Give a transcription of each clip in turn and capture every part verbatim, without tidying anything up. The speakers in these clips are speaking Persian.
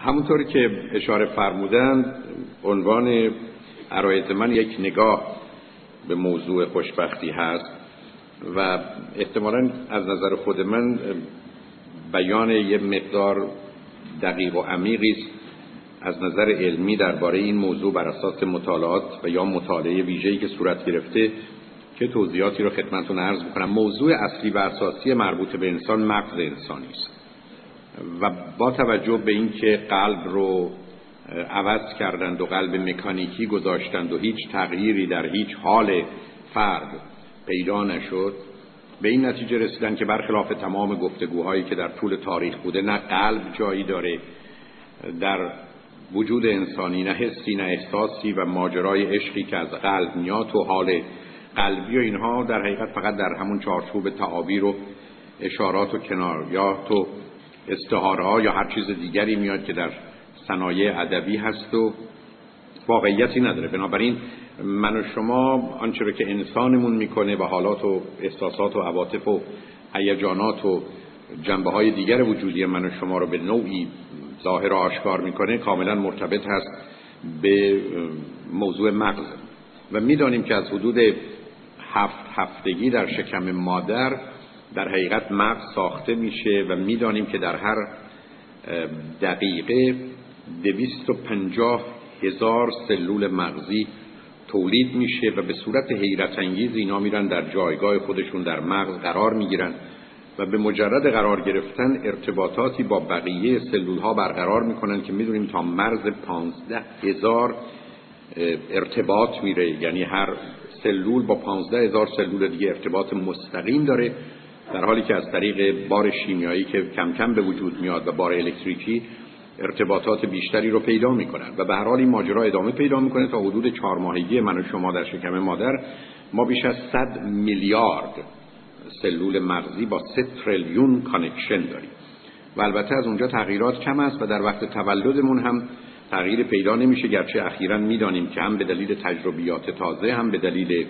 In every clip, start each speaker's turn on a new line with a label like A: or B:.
A: همونطوری که اشاره فرمودند، عنوان عرایض من یک نگاه به موضوع خوشبختی هست و احتمالاً از نظر خود من بیان یه مقدار دقیق و عمیقی است از نظر علمی درباره این موضوع بر اساس مطالعات و یا مطالعه ویژه‌ای که صورت گرفته که توضیحاتی رو خدمتتون عرض می‌کنم. موضوع اصلی و اساسی مربوط به انسان مغز انسانی است و با توجه به اینکه قلب رو عوض کردند و قلب مکانیکی گذاشتند و هیچ تغییری در هیچ حال فرد پیدا نشد، به این نتیجه رسیدن که برخلاف تمام گفتگوهایی که در طول تاریخ بوده، نه قلب جایی داره در وجود انسانی، نه حسی نه احساسی و ماجرای عشقی که از قلب میاد و حال قلبی و اینها در حقیقت فقط در همون چارچوب تعابیر و اشارات و کنایات و استعاره ها یا هر چیز دیگری میاد که در صنایع ادبی هست و واقعیتی نداره. بنابراین من و شما آنچه رو که انسانمون میکنه و حالات و احساسات و عواطف و هیجانات و جنبه های دیگر وجودی من و شما رو به نوعی ظاهر و آشکار میکنه کاملا مرتبط هست به موضوع مغز و میدانیم که از حدود هفت هفتگی در شکم مادر در حقیقت مغز ساخته میشه و میدانیم که در هر دقیقه دویست و پنجاه هزار سلول مغزی تولید میشه و به صورت حیرت انگیز اینا میرن در جایگاه خودشون در مغز قرار میگیرن و به مجرد قرار گرفتن ارتباطاتی با بقیه سلول ها برقرار میکنن که میدونیم تا مرز پانزده هزار ارتباط میره، یعنی هر سلول با پانزده هزار سلول دیگه ارتباط مستقیم داره، در حالی که از طریق بار شیمیایی که کم کم به وجود میاد و بار الکتریکی ارتباطات بیشتری رو پیدا میکنن و به هر حال این ماجرا ادامه پیدا میکنه تا حدود چهار ماهگی من و شما در شکم مادر ما بیش از صد میلیارد سلول مغزی با سه تریلیون کانکشن داریم و البته از اونجا تغییرات کم است و در وقت تولدمون هم تغییر پیدا نمیشه، گرچه اخیراً میدانیم که هم به دلیل تجربیات تازه هم به دلیل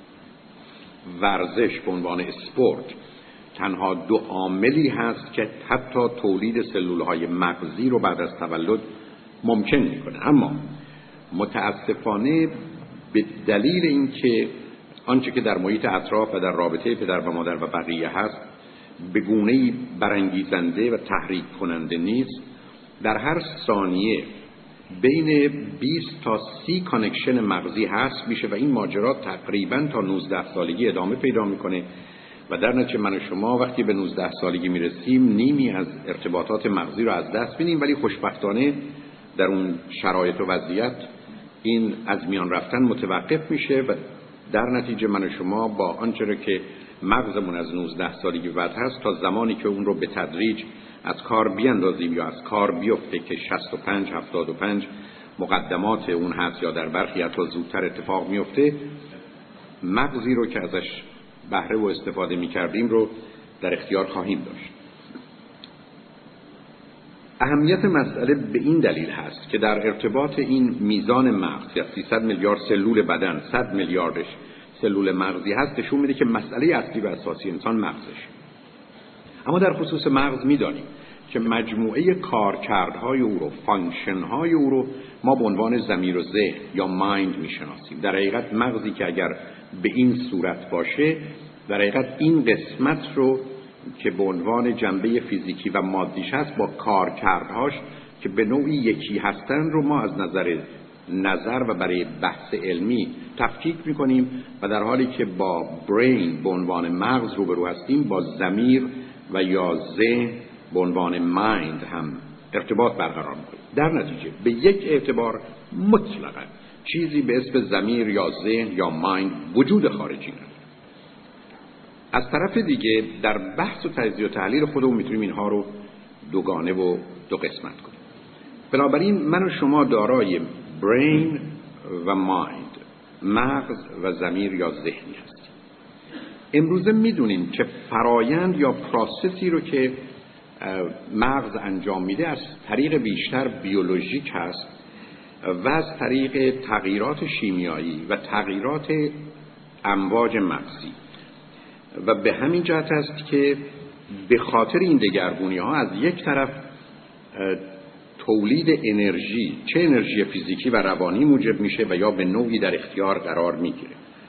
A: ورزش به عنوان اسپورت تنها دو عاملی هست که حتی تولید سلول‌های مغزی رو بعد از تولد ممکن میکنه. اما متاسفانه به دلیل اینکه آنچه که در محیط اطراف و در رابطه پدر و مادر و بقیه هست به گونه‌ای برانگیزنده و تحریک کننده نیست، در هر ثانیه بین بیست تا سی کانکشن مغزی هست میشه و این ماجرا تقریباً تا نوزده سالگی ادامه پیدا میکنه و در نتیجه من و شما وقتی به نوزده سالگی میرسیم نیمی از ارتباطات مغزی رو از دست میدیم، ولی خوشبختانه در اون شرایط و وضعیت این از میان رفتن متوقف میشه و در نتیجه من و شما با آنچه که مغزمون از نوزده سالگی بعد هست تا زمانی که اون رو به تدریج از کار بیاندازیم یا از کار بیفته که شصت و پنج هفتاد و پنج مقدمات اون هست یا در برخی حتی زودتر اتفاق میفته، مغزی رو که ازش بهره و استفاده میکردیم رو در اختیار خواهیم داشت. اهمیت مسئله به این دلیل هست که در ارتباط این میزان مغز یا سیصد میلیارد سلول بدن صد میلیاردش سلول مغزی هست نشون میده که مسئله اصلی و اساسی انسان مغزش. اما در خصوص مغز میدانیم که مجموعه کارکردهای او رو، فانکشنهای او رو ما به عنوان ضمیر و ذهن یا مایند میشناسیم. در حقیقت مغزی که اگر به این صورت باشه، در حقیقت این قسمت رو که به عنوان جنبه فیزیکی و مادیش هست با کارکردهاش که به نوعی یکی هستن رو ما از نظر نظر و برای بحث علمی تفکیک میکنیم و در حالی که با برین به عنوان مغز روبرو هستیم با ضمیر و یا ذهن به عنوان مایند هم ارتباط برقرار میکنیم. در نتیجه به یک اعتبار مطلقاً چیزی به اسم ضمیر یا ذهن یا مایند وجود خارجی نداره. از طرف دیگه در بحث و تجزیه و تحلیل خودمون میتونیم اینها رو دوگانه و دو قسمت کنیم. بنابراین من و شما دارای برین و مایند، مغز و ضمیر یا ذهنی هستیم. امروزه میدونیم که فرایند یا پروسسی رو که مغز انجام میده از طریق بیشتر بیولوژیک هست و از طریق تغییرات شیمیایی و تغییرات امواج مغزی و به همین جهت است که به خاطر این دگرگونی ها از یک طرف تولید انرژی، چه انرژی فیزیکی و روانی موجب میشه و یا به نوعی در اختیار قرار میگیره.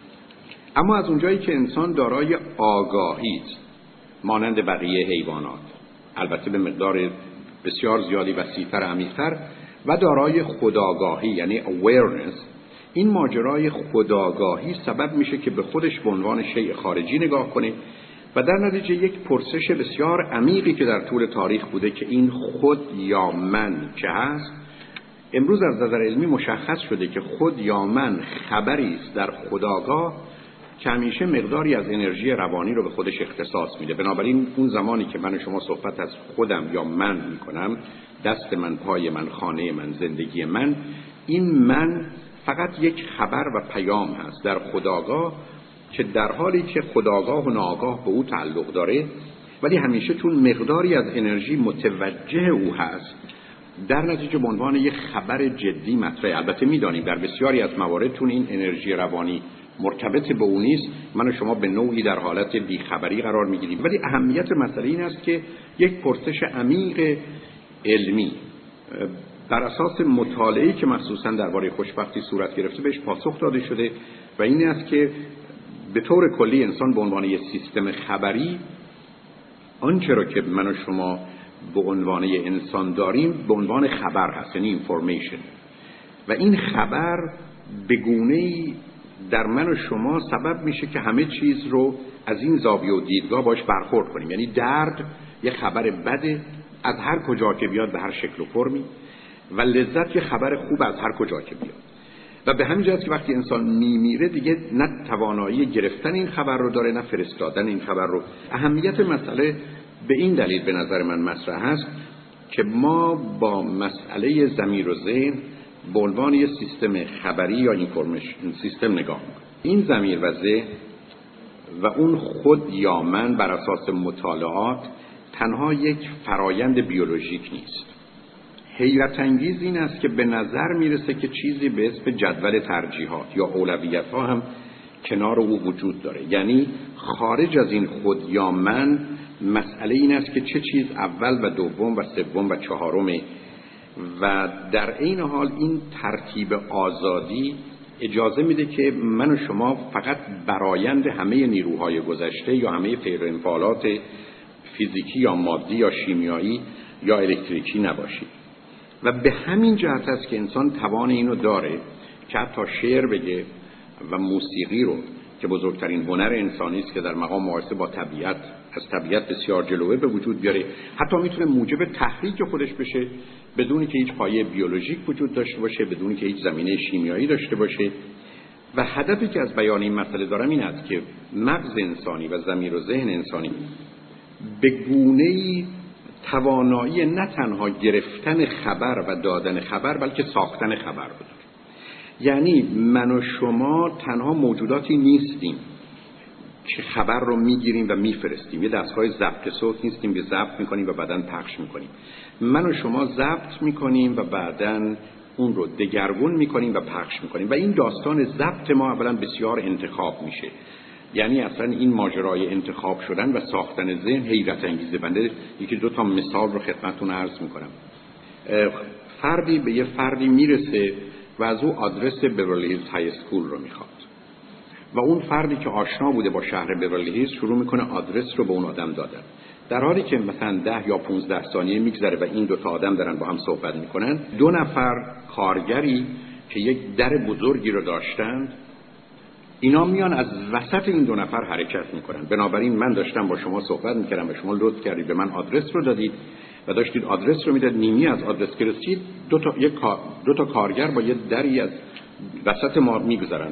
A: اما از اونجایی که انسان دارای آگاهی است مانند بقیه حیوانات، البته به مقدار بسیار زیادی وسیع‌تر و عمیق‌تر، و دارای خودآگاهی یعنی awareness، این ماجرای خودآگاهی سبب میشه که به خودش به عنوان شیء خارجی نگاه کنه و در نتیجه یک پرسش بسیار عمیقی که در طول تاریخ بوده که این خود یا من چه هست، امروز از نظر علمی مشخص شده که خود یا من خبری است در خودآگاه که همیشه مقداری از انرژی روانی رو به خودش اختصاص میده. بنابراین اون زمانی که من و شما صحبت از خودم یا من میکنم، دست من، پای من، خانه من، زندگی من، این من فقط یک خبر و پیام هست در خودآگاه که در حالی که خودآگاه و ناآگاه به او تعلق داره، ولی همیشه چون مقداری از انرژی متوجه او هست، در نتیجه به عنوان یک خبر جدی مطرحه. البته میدانیم در بسیاری از موارد چون این انرژی روانی مرتبط به اون نیست، من و شما به نوعی در حالت بیخبری قرار میگیریم. ولی اهمیت مسئله این است که یک پرسش عمیق علمی بر اساس مطالعه‌ای که مخصوصاً درباره خوشبختی صورت گرفته بهش پاسخ داده شده و این است که به طور کلی انسان به عنوان یک سیستم خبری آنچه را که من و شما به عنوان انسان داریم به عنوان خبر هست، یعنی اینفورمیشن، و این خبر به گونه‌ای در من و شما سبب میشه که همه چیز رو از این زاویه و دیدگاه باش برخورد کنیم. یعنی درد یه خبر بده از هر کجا که بیاد به هر شکل و فرمی، و لذت یه خبر خوب از هر کجا که بیاد. و به همین جهت که وقتی انسان میمیره دیگه نه توانایی گرفتن این خبر رو داره نه فرستادن این خبر رو. اهمیت مسئله به این دلیل به نظر من مطرح هست که ما با مسئله ضمیر و ذهن به عنوان یک سیستم خبری یا اینفورمیشن سیستم نگاه میکنیم. این ضمیر و ذهن و اون خود یا من بر اساس مطالعات تنها یک فرایند بیولوژیک نیست. حیرت انگیز این است که به نظر میرسه که چیزی به اسم جدول ترجیحات یا اولویت ها هم کنار او وجود داره. یعنی خارج از این خود یا من مسئله این است که چه چیز اول و دوم و سوم و چهارمه، و در عین حال این ترتیب آزادی اجازه میده که من و شما فقط برآیند همه نیروهای گذشته یا همه فعل انفعالات فیزیکی یا مادی یا شیمیایی یا الکتریکی نباشیم. و به همین جهت است که انسان توان اینو داره که حتی شعر بگه و موسیقی رو که بزرگترین هنر انسانی است که در مقام مقایسه با طبیعت از طبیعت بسیار جلوه به وجود بیاره، حتی میتونه موجب تحریک خودش بشه بدونی که هیچ پایه بیولوژیک وجود داشته باشه، بدونی که هیچ زمینه شیمیایی داشته باشه. و هدفی که از بیان این مسئله دارم این است که مغز انسانی و ضمیر و ذهن انسانی به گونه‌ای توانایی نه تنها گرفتن خبر و دادن خبر بلکه ساختن خبر بود. یعنی من و شما تنها موجوداتی نیستیم که خبر رو میگیریم و میفرستیم. یه دستگاه ضبط صوت نیستیم که ضبط میکنیم و بعداً پخش میکنیم. من و شما ضبط میکنیم و بعداً اون رو دگرگون میکنیم و پخش میکنیم. و این داستان ضبط ما اولا بسیار انتخاب میشه. یعنی اصلا این ماجرای انتخاب شدن و ساختن ذهن حیرت انگیزه. بنده یکی دو تا مثال رو خدمتتون عرض میکنم. فردی به یه فردی میرسه و از او آدرس بیورلی هیلز های اسکول رو میخواد و اون فردی که آشنا بوده با شهر بیورلی هیلز شروع میکنه آدرس رو به اون آدم دادن. در حالی که مثلا ده یا پونزده ثانیه میگذره و این دو تا آدم دارن با هم صحبت میکنن، دو نفر کارگری که یک در بزرگی رو داشتند اینا میان از وسط این دو نفر حرکت میکنن. بنابراین من داشتم با شما صحبت میکردم و شما لطف کردید به من آدرس رو دادید و داشتید آدرس رو میداد. نیمی از آدرس که رسید دو تا یک دو تا کارگر با یه دری از وسط ما میگذرن.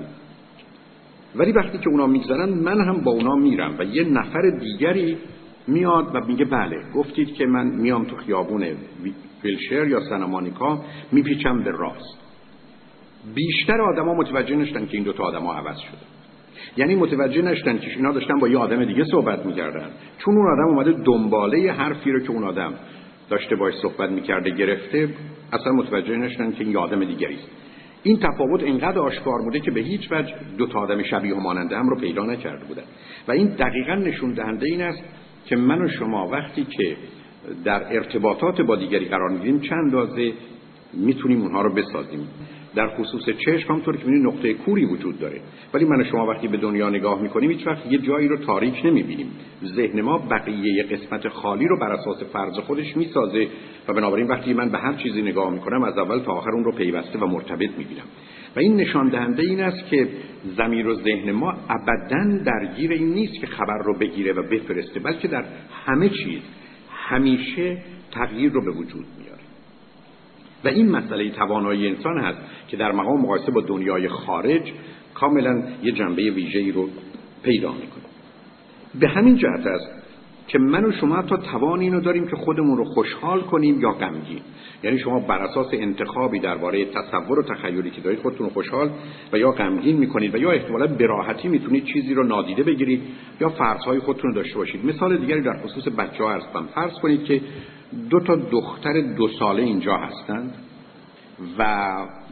A: ولی وقتی که اونا میگذرن من هم با اونا میرم و یه نفر دیگری میاد و میگه بله گفتید که من میام تو خیابون ویلشر یا سنامانیکا میپیچم به راست. بیشتر آدما متوجه نشدن که این دو تا آدما عوض شده. یعنی متوجه نشدن که اینا داشتن با یه آدم دیگه صحبت میکردن، چون اون آدم اومده دنباله حرفی رو که اون آدم داشته باهاش صحبت میکرده گرفته، اصلا متوجه نشدن که این آدم دیگری است. این تفاوت اینقدر آشکار بوده که به هیچ وجه دو تا آدم شبیه و ماننده هم رو پیدا نکرده بودن. و این دقیقاً نشون دهنده این است که من و شما وقتی که در ارتباطات با دیگری قرار می‌گیریم چند اندازه میتونیم اونها رو بسازیم. در خصوص چشم همونطور که می‌بینید نقطه کوری وجود داره، ولی من و شما وقتی به دنیا نگاه می‌کنیم هیچ وقت یه جایی رو تاریک نمی‌بینیم. ذهن ما بقیه قسمت خالی رو بر اساس فرض خودش می‌سازه و بنابراین وقتی من به هر چیزی نگاه می‌کنم از اول تا آخر اون رو پیوسته و مرتبط می‌بینم و این نشان دهنده این است که ضمیر و ذهن ما ابداً درگیر این نیست که خبر رو بگیره و بفرسته، بلکه در همه چیز همیشه تغییر رو به وجود میاره و این مسئله توانایی انسان هست که در مقام مقایسه با دنیای خارج کاملا یه جنبه ویژه‌ای رو پیدا میکنه. به همین جهت است که من و شما تا توان اینو داریم که خودمون رو خوشحال کنیم یا غمگین. یعنی شما بر اساس انتخابی درباره تصور و تخیلی که دارید خودتون رو خوشحال و یا غمگین میکنید و یا احتمالاً به راحتی میتونید چیزی رو نادیده بگیرید یا فرض‌های خودتون رو داشته باشید. مثال دیگری در خصوص بچه‌ها عرض کنم. فرض کنید که دو تا دختر دو ساله اینجا هستند و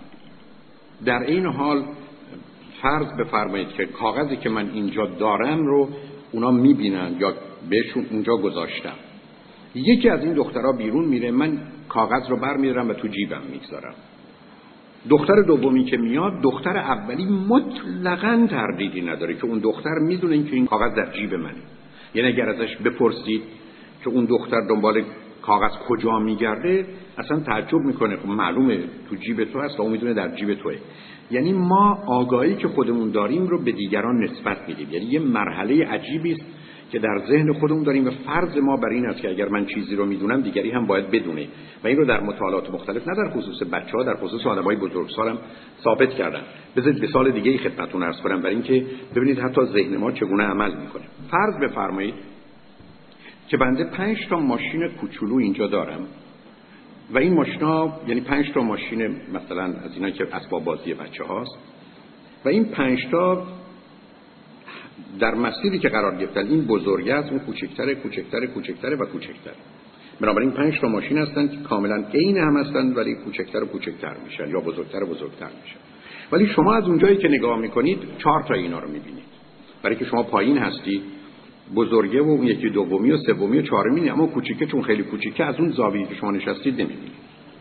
A: در این حال فرض بفرمایید که کاغذی که من اینجا دارم رو اونا میبینن یا بهشون اونجا گذاشتم. یکی از این دخترها بیرون میره، من کاغذ رو برمی‌دارم و تو جیبم میگذارم. دختر دومی که میاد، دختر اولی مطلقاً تردیدی نداره که اون دختر میدونه این که این کاغذ در جیب منه. یعنی اگر ازش بپرسید که اون دختر دنبال کاغذ کجا میگرده اصلا تعجب میکنه، خب معلومه تو جیب تو هست و اون میدونه در جیب توئه. یعنی ما آگاهی که خودمون داریم رو به دیگران نسبت میدیم. یعنی یه مرحله عجیبی است که در ذهن خودمون داریم و فرض ما بر این است که اگر من چیزی رو میدونم دیگری هم باید بدونه و این رو در مطالعات مختلف نه در خصوص بچه‌ها، در خصوص آدمای بزرگسال هم ثابت کردن. بذارید مثال دیگه‌ای خدمتتون عرض کنم برای اینکه ببینید حتی ذهن ما چگونه عمل میکنه. فرض بفرمایید که بنده پنج تا ماشین کوچولو اینجا دارم و این ماشینا یعنی پنج تا ماشین مثلا از اینا که اسباب بازی بچه‌هاست و این پنج تا در مسیری که قرار گرفتن این بزرگه است، اون کوچکتره کوچکتره کوچکتره و کوچکتره. بنابراین پنج تا ماشین هستن که کاملا عین هم هستن ولی کوچکتر و کوچکتر میشن یا بزرگتر و بزرگتر میشن. ولی شما از اونجایی که نگاه میکنید چهار تا اینا رو میبینید، برای که شما پایین هستید، بزرگه و اون یکی دومی و سومی و چهارمی، اما کوچیکه چون خیلی کوچیکه از اون زاویه‌ای که شما نشستید نمیبینید.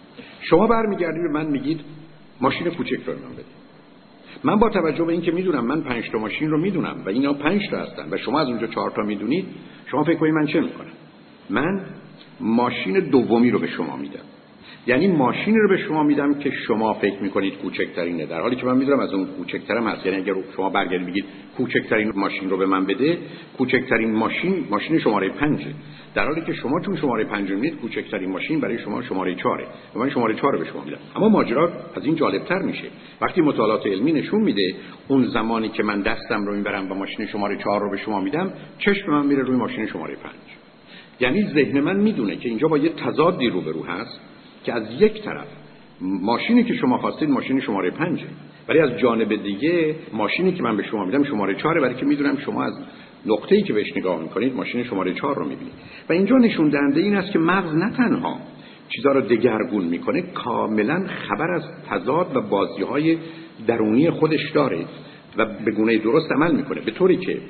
A: شما برمیگردید به من میگید ماشین کوچک رو من بده. من با توجه به اینکه میدونم من پنج تا ماشین رو میدونم و اینا پنج تا هستن و شما از اونجا چهار تا میدونید، شما فکر کنید من چه میکنم؟ من ماشین دومی رو به شما میدم. یعنی ماشین رو به شما میدم که شما فکر میکنید کوچکترینه، در حالی که من میدونم از اون کوچکترم هست. یعنی اگر شما برگردید بگید کوچکترین ماشین رو به من بده، کوچکترین ماشین ماشین شماره پنج، در حالی که شما چون شماره پنج میدید کوچکترین ماشین برای شما شماره چهار و من شماره چهار رو به شما میدم. اما ماجرا از این جالبتر میشه وقتی مطالعات علمی نشون میده اون زمانی که من دستم رو میبرم و ماشین شماره چهار رو به شما میدم، چشم من میره روی ماشین شماره پنج. یعنی ذهن من میدونه که اینجا با یه تضادی روبرو هست که از یک طرف ماشینی که شما خواستید ماشین شماره پنجه، ولی از جانب دیگه ماشینی که من به شما میدم شماره چهاره، برای که میدونم شما از نقطه‌ای که بهش نگاه میکنید ماشین شماره چهار رو میبینید. و اینجا نشون دهنده این است که مغز نه تنها چیزا رو دگرگون میکنه، کاملا خبر از تضاد و بازی‌های درونی خودش داره و به گونه درست عمل میکنه، به طوری که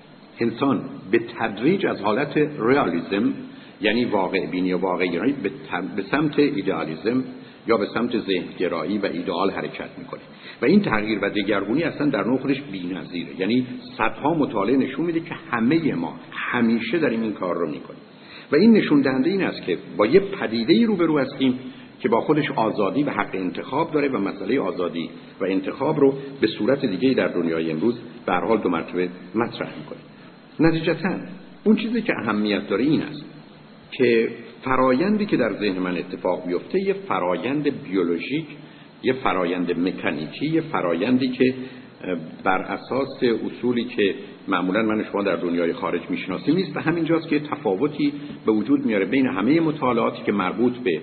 A: انسان به تدریج از حالت ریالیسم یعنی واقع بینی و واقع‌گرایی به سمت ایدئالیسم یا به سمت ذهن‌گرایی و ایدئال حرکت میکنه و این تغییر و دگرگونی اصلا در نوع خودش بی‌نظیره. یعنی صدها مطالعه نشون میده که همه ما همیشه داریم این کار رو میکنیم و این نشون دهنده این است که با یه پدیده‌ای روبرو هستیم که با خودش آزادی و حق انتخاب داره و مسئله آزادی و انتخاب رو به صورت دیگه‌ای در دنیای امروز به هر حال دو مرتبه مطرح میکنه. نتیجتاً اون چیزی که اهمیت داره این است که فرایندی که در ذهن من اتفاق بیفته یه فرایند بیولوژیک، یه فرایند مکانیکی، یه فرایندی که بر اساس اصولی که معمولا من و شما در دنیای خارج میشناسیم نیست و همینجاست که تفاوتی به وجود میاره بین همه مطالعاتی که مربوط به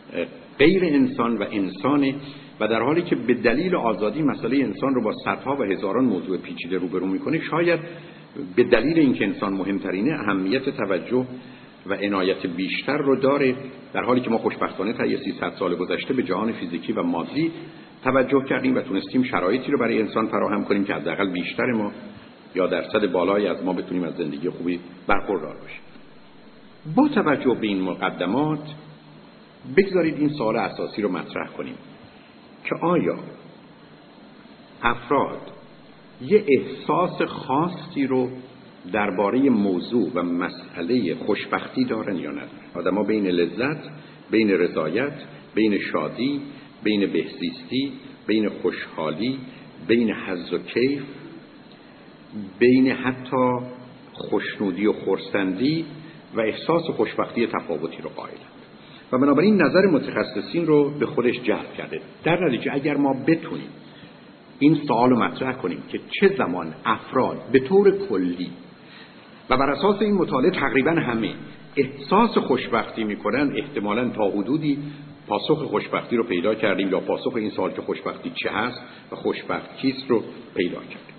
A: غیر انسان و انسانه و در حالی که به دلیل آزادی مسئله انسان رو با صدها و هزاران موضوع پیچیده روبرو میکنه، شاید به دلیل اینکه انسان مهمترینه اهمیت توجه و عنایت بیشتر رو داره، در حالی که ما خوشبختانه تا سیصد سال گذشته به جهان فیزیکی و مادی توجه کردیم و تونستیم شرایطی رو برای انسان فراهم کنیم که حداقل بیشتر ما یا درصد بالایی از ما بتونیم از زندگی خوبی برخوردار باشیم. با توجه به این مقدمات بگذارید این سوال اساسی رو مطرح کنیم که آیا افراد یه احساس خاصی رو درباره موضوع و مسئله خوشبختی دارن یا ندارن؟ آدم‌ها بین لذت، بین رضایت، بین شادی، بین بهزیستی، بین خوشحالی، بین حظ و کیف، بین حتی خوشنودی و خرسندی و احساس خوشبختی تفاوتی رو قائلند و بنابراین نظر متخصصین رو به خودش جلب کرده. در نتیجه اگر ما بتونیم این سوال رو مطرح کنیم که چه زمان افراد به طور کلی و بر اساس این مطالعه تقریبا همه احساس خوشبختی میکنن، احتمالاً تا حدودی پاسخ خوشبختی رو پیدا کردیم یا پاسخ این سوال که خوشبختی چه هست و خوشبخت کیست رو پیدا کردیم.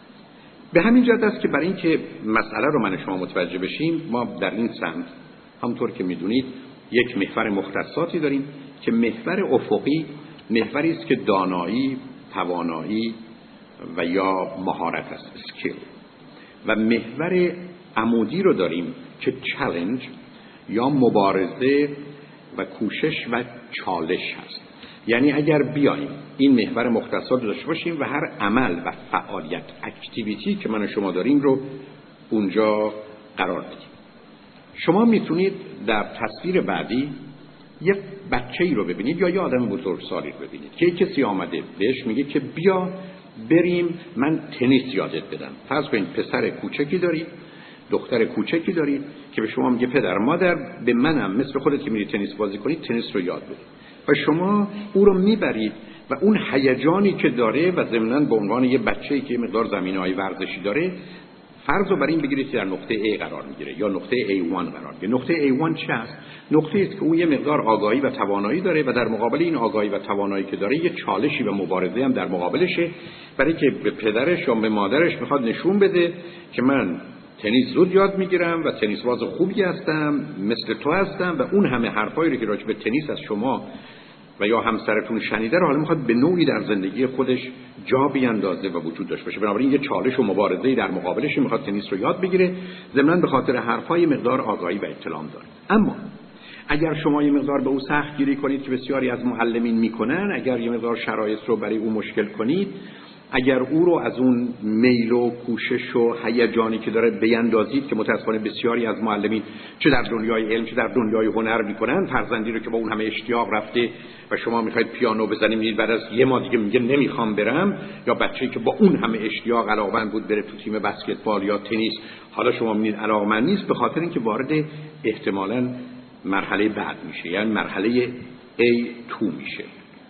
A: به همین جهت است که برای اینکه مسئله رو من شما متوجه بشیم، ما در این سمت همونطور که میدونید یک محور مختصاتی داریم که محور افقی محوری است که دانایی، توانایی و یا مهارت است، اسکیل، و محور عمودی رو داریم که چالش یا مبارزه و کوشش و چالش هست. یعنی اگر بیایم این محور مختصات رو داشته باشیم و هر عمل و فعالیت اکتیویتی که من و شما داریم رو اونجا قرار بدیم. شما میتونید در تصویر بعدی یه بچه‌ای رو ببینید یا یه آدم بزرگسالی رو ببینید که کسی آمده بهش میگه که بیا بریم من تنیس یادت بدم. فرض کنید پسر کوچکی دارید، دختر کوچکی دارید که به شما میگه پدر مادر به منم مثل خودت که میری تنیس بازی کنید تنیس رو یاد بده و شما او رو میبرید و اون هیجانی که داره و ضمناً به عنوان یه بچه‌ای که مقدار زمینه‌های ورزشی داره فرض رو بر این بگیرید که در نقطه A قرار میگیره یا نقطه ای وان قرار میگیره. نقطه ای وان چه است؟ نقطه‌ای است که اون یه مقدار آگاهی و توانایی داره و در مقابل این آگاهی و توانایی که داره یه چالشی و مبارزه هم در مقابلشه، برای که به پدرش یا به مادرش میخواد نشون بده که من تنیس زود یاد میگیرم و تنیس باز خوبی هستم، مثل تو هستم، و اون همه حرفایی رو که راجع به تنیس از شما و یا همسرتون شنیده رو حالا میخواد به نوعی در زندگی خودش جا بیاندازه و وجود داشته باشه. بنابراین یه چالش و مبارزه‌ای در مقابلش میخواد تنیس رو یاد بگیره، ضمناً به خاطر حرفای مقدار آگاهی و اطلاع داره. اما اگر شما یه مقدار به او سخت گیری کنید که بسیاری از معلمین میکنن، اگر یه مقدار شرایط رو برای او مشکل کنید، اگر او رو از اون میل و کوشش و هیجانی که داره بیاندازید که متأسفانه بسیاری از معلمین چه در دنیای علم چه در دنیای هنر میکنن، فرزندی رو که با اون همه اشتیاق رفته و شما میخواید پیانو بزنید میگید بعد از یه ماه دیگه میگه نمیخوام برم، یا بچه‌ای که با اون همه اشتیاق علاقه‌مند بود بره تو تیم بسکتبال یا تنیس حالا شما میگید علاقه‌مند نیست، به خاطر اینکه وارد احتمالاً مرحله بعد میشه، یعنی مرحله ای تو میشه.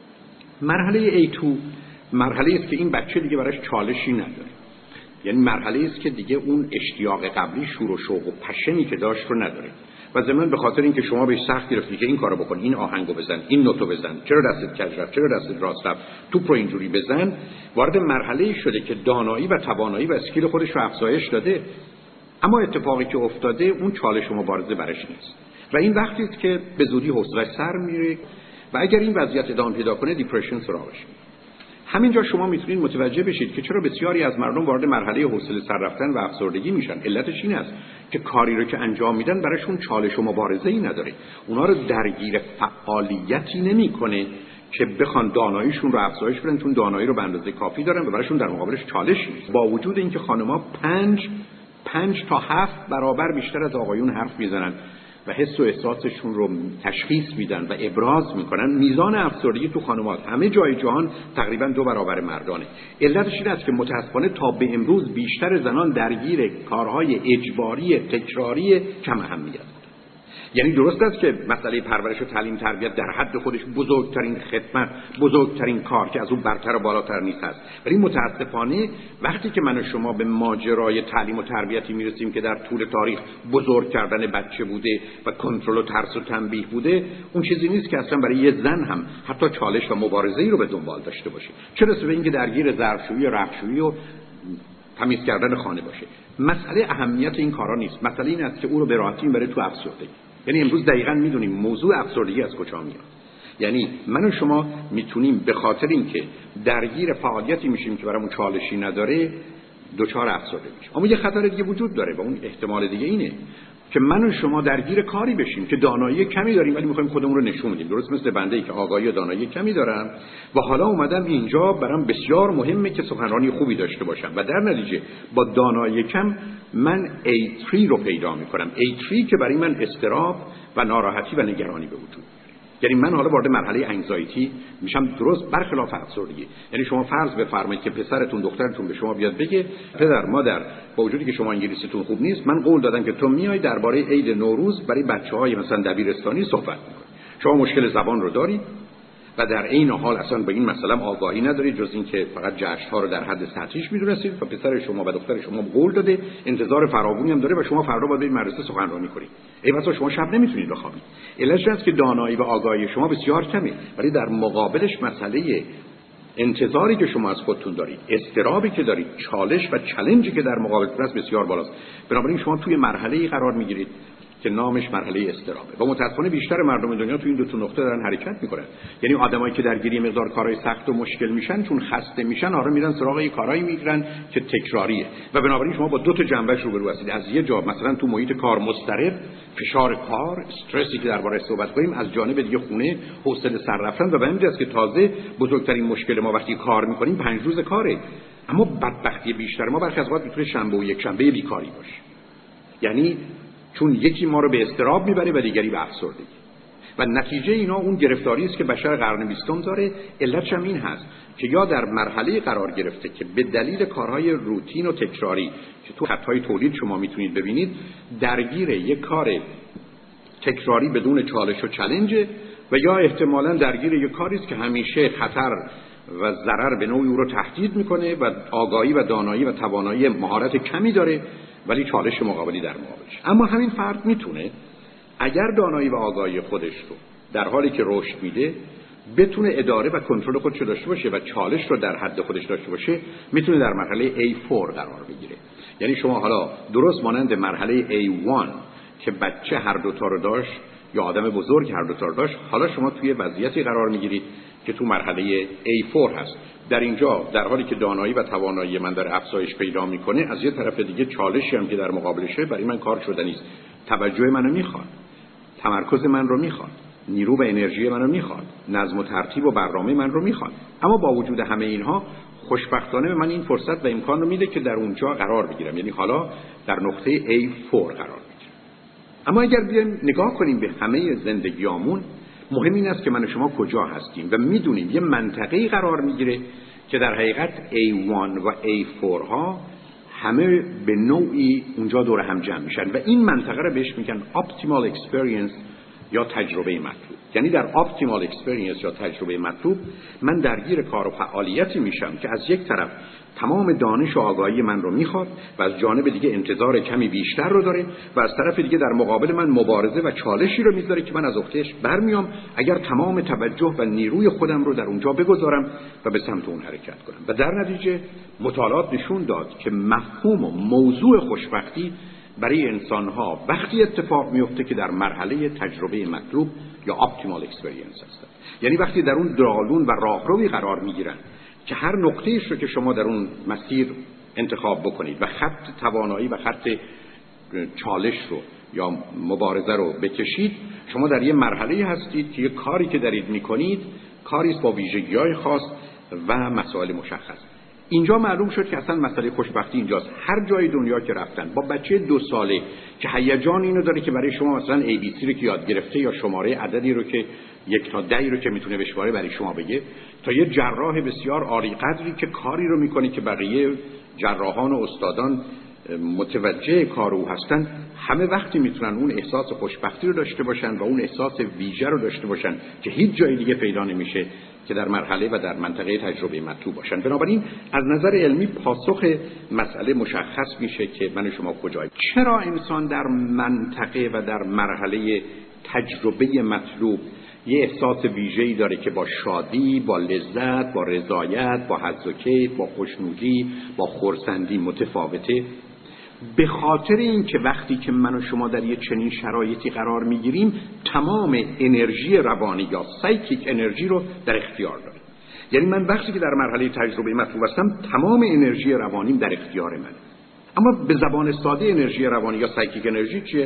A: مرحله ای تو مرحله است که این بچه دیگه براش چالشی نداره، یعنی مرحله است که دیگه اون اشتیاق قبلی، شور و شوق و پشنی که داشت رو نداره و ضمن به خاطر اینکه شما بهش سخت گرفتی که این کارو بکن، این آهنگو بزن، این نوتو بزن، چرا دستت کج رفت، چرا دستت راست رفت، توپ رو اینجوری بزن، وارد مرحله شده که دانایی و توانایی و اسکیل خودش رو افزایش داده، اما اتفاقی که افتاده اون چالش و مبارزه برش نیست و این وقتی است که به زودی حوصله‌اش سر میره و اگر این وضعیت ادامه پیدا کنه دیپرشن سراغش میره. همینجا شما میتونید متوجه بشید که چرا بسیاری از مردم وارد مرحله حوصله سر رفتن و افسردگی میشن. علتش این است که کاری رو که انجام میدن براشون چالش و مبارزه‌ای نداره، اونا رو درگیر فعالیتی نمیکنه که بخوان داناییشون رو افزایش بدن، چون دانایی رو به اندازه کافی دارن و براشون در مقابلش چالش نیست. با وجود اینکه خانم‌ها پنج پنج تا هفت برابر بیشتر از آقایون حرف میزنن و حس و احساسشون رو تشخیص میدن و ابراز میکنن، میزان افسردگی تو خانم‌ها همه جای جهان تقریبا دو برابر مردانه. علتش این است که متأسفانه تا به امروز بیشتر زنان درگیر کارهای اجباری تکراری کم اهمیت. یعنی درست است که مسئله پرورش و تعلیم تربیت در حد خودش بزرگترین خدمت، بزرگترین کار که از اون برتر و بالاتر نیست است، ولی متاسفانه وقتی که من و شما به ماجرای تعلیم و تربیتی میرسیم که در طول تاریخ بزرگ کردن بچه بوده و کنترل و ترس و تنبیه بوده، اون چیزی نیست که اصلا برای یه زن هم حتی چالش و مبارزه‌ای رو به دنبال داشته باشه، چه رسه به اینکه درگیر ظرفشویی و رختشویی و تمیز کردن خانه باشه. مسئله اهمیت این کارا نیست، مسئله این است که او رو به راحتی بره تو افسردگی. یعنی امروز دقیقاً میدونیم موضوع افسردگی از کجا میاد. یعنی من و شما میتونیم به خاطر اینکه درگیر فعالیتی میشیم که برامون چالشی نداره دچار افسردگی میشیم. اما یه خطر دیگه وجود داره و اون احتمال دیگه اینه که من و شما درگیر کاری بشیم که دانایی کمی داریم ولی میخوایم خودمون رو نشون بدیم، درست مثل بنده ای که آگاهی و دانایی کمی دارم و حالا اومدم اینجا برام بسیار مهمه که سخنرانی خوبی داشته باشم و در نتیجه با دانایی کم من ای تری رو پیدا میکنم. ای تری که برای من اضطراب و ناراحتی و نگرانی به وجود، یعنی من حالا وارد مرحله انگزایتی میشم، درست برخلاف افسردگی. یعنی شما فرض بفرمایید که پسرتون دخترتون به شما بیاد بگه پدر مادر با وجودی که شما انگلیسیتون خوب نیست، من قول دادم که تو میای درباره عید نوروز برای بچه‌های مثلا دبیرستانی صحبت می‌کنی. شما مشکل زبان رو دارید و در این حال اصلا به این مسئله آگاهی ندارید جز اینکه فقط جشن‌ها رو در حد سطحیش می‌دونستید و پسر شما و دختر شما قول داده، انتظار فراوانی هم داره و شما فردا باید برید مدرسه سخنرانی کنید. ای بسا شما شب نمیتونید بخوابید. علتش است که دانایی و آگاهی شما بسیار کمه، ولی در مقابلش مسئله انتظاری که شما از خودتون دارید، اضطرابی که دارید، چالش و چالنجی که در مقابلتون است بسیار بالاست. بنابراین شما توی مرحله‌ای قرار می‌گیرید که نامش مرحله اضطرابه و متأسفانه بیشتر مردم دنیا تو این دو تا نقطه دارن حرکت میکنن. یعنی آدمایی که درگیری مقدار کارهای سخت و مشکل میشن چون خسته میشن آره میرن سراغ یه کارایی میگیرن که تکراریه و بنابراین شما با دو تا جنبش روبرو هستید. از یه جا مثلا تو محیط کار مضطرب، فشار کار، استرسی که درباره صحبت کنیم، از جانب دیگه خونه حوصله سر رفتن و به همین جاست که تازه بزرگترین مشکل ما وقتی کار میکنیم پنج روز کاره. اما بدبختی بیشتر ما برخی از اوقات میتونه شنبه و یک شنبه بیکاری باشه. یعنی چون یکی ما رو به اضطراب میبره و دیگری به افسردگی و نتیجه اینا اون گرفتاری است که بشر قرن بیستم داره. علتش هم این هست که یا در مرحله قرار گرفته که به دلیل کارهای روتین و تکراری که تو خطهای تولید شما میتونید ببینید درگیر یک کار تکراری بدون چالش و چالش و یا احتمالاً درگیر یک کاری است که همیشه خطر و ضرر به نوعی او رو تهدید میکنه و آگاهی و دانایی و توانایی مهارت کمی داره ولی چالش مقابلی در مقابلش. اما همین فرد میتونه اگر دانایی و آگاهی خودش رو در حالی که رشد میده بتونه اداره و کنترل خودش رو داشته باشه و چالش رو در حد خودش داشته باشه، میتونه در مرحله ای فور قرار بگیره. یعنی شما حالا درست مانند مرحله ای وان که بچه هر دو تا رو داشت یا آدم بزرگ هر دو تا رو داشت، حالا شما توی وضعیتی قرار میگیرید که تو مرحله ای فور هست. در اینجا در حالی که دانایی و توانایی من در افزایش پیدا میکنه، از یه طرف دیگه چالشی هم که در مقابلشه برای من کار شدنی است. توجه منو میخواد، تمرکز من رو میخواد، نیرو و انرژی منو میخواد، نظم و ترتیب و برنامه من رو میخواد. اما با وجود همه اینها خوشبختانه به من این فرصت و امکان رو میده که در اونجا قرار بگیرم، یعنی حالا در نقطه ای فور قرار بگیرم. اما اگر بیایم نگاه کنیم به همه زندگیامون، مهم این است که من و شما کجا هستیم و میدونیم یه منطقه‌ای قرار میگیره که در حقیقت ای وان و ای فور ها همه به نوعی اونجا دور هم جمع میشن و این منطقه رو بهش میگن optimal experience یا تجربه مطلوب. یعنی در optimal experience یا تجربه مطلوب من درگیر کار و فعالیتی میشم که از یک طرف تمام دانش و آگاهی من رو میخواد و از جانب دیگه انتظار کمی بیشتر رو داره و از طرف دیگه در مقابل من مبارزه و چالشی رو میذاره که من از عهده‌اش برمیام اگر تمام توجه و نیروی خودم رو در اونجا بگذارم و به سمت اون حرکت کنم. و در نتیجه مطالعات نشون داد که مفهوم و موضوع خوشبختی برای انسان‌ها وقتی اتفاق میفته که در مرحله تجربه مطلوب یا optimal experience هستند. یعنی وقتی در اون درالون و راهروی قرار میگیرن که هر نقطه‌ایش رو که شما در اون مسیر انتخاب بکنید و خط توانایی و خط چالش رو یا مبارزه رو بکشید، شما در یه مرحله هستید که یه کاری که دارید میکنید کاری است با ویژگی‌های خاص و مسائل مشخص. اینجا معلوم شد که اصلا مسئله خوشبختی اینجاست. هر جای دنیا که رفتن با بچه دو ساله که هیجان اینو داره که برای شما مثلا ای بی سی رو که یاد گرفته یا شماره عددی رو که یک تا ده رو که میتونه بشماره برای شما بگه، تا یه جراح بسیار عالی قدری که کاری رو میکنه که بقیه جراحان و استادان متوجه کار او هستن، همه وقتی میتونن اون احساس خوشبختی رو داشته باشن و اون احساس ویژه رو داشته باشن که هیچ جای دیگه پیدا نمیشه که در مرحله و در منطقه تجربه مطلوب باشن. بنابراین از نظر علمی پاسخ مسئله مشخص میشه که من و شما کجاییم. چرا انسان در منطقه و در مرحله تجربه مطلوب یه احساس ویژه‌ای داره که با شادی، با لذت، با رضایت، با حظ و کیف، با خوشنودی، با خرسندی متفاوته؟ به خاطر این که وقتی که من و شما در یه چنین شرایطی قرار میگیریم تمام انرژی روانی یا سایکیک انرژی رو در اختیار داریم. یعنی من وقتی که در مرحله تجربه مطلوب هستم تمام انرژی روانیم در اختیار من. اما به زبان ساده انرژی روانی یا سایکیک انرژی چیه؟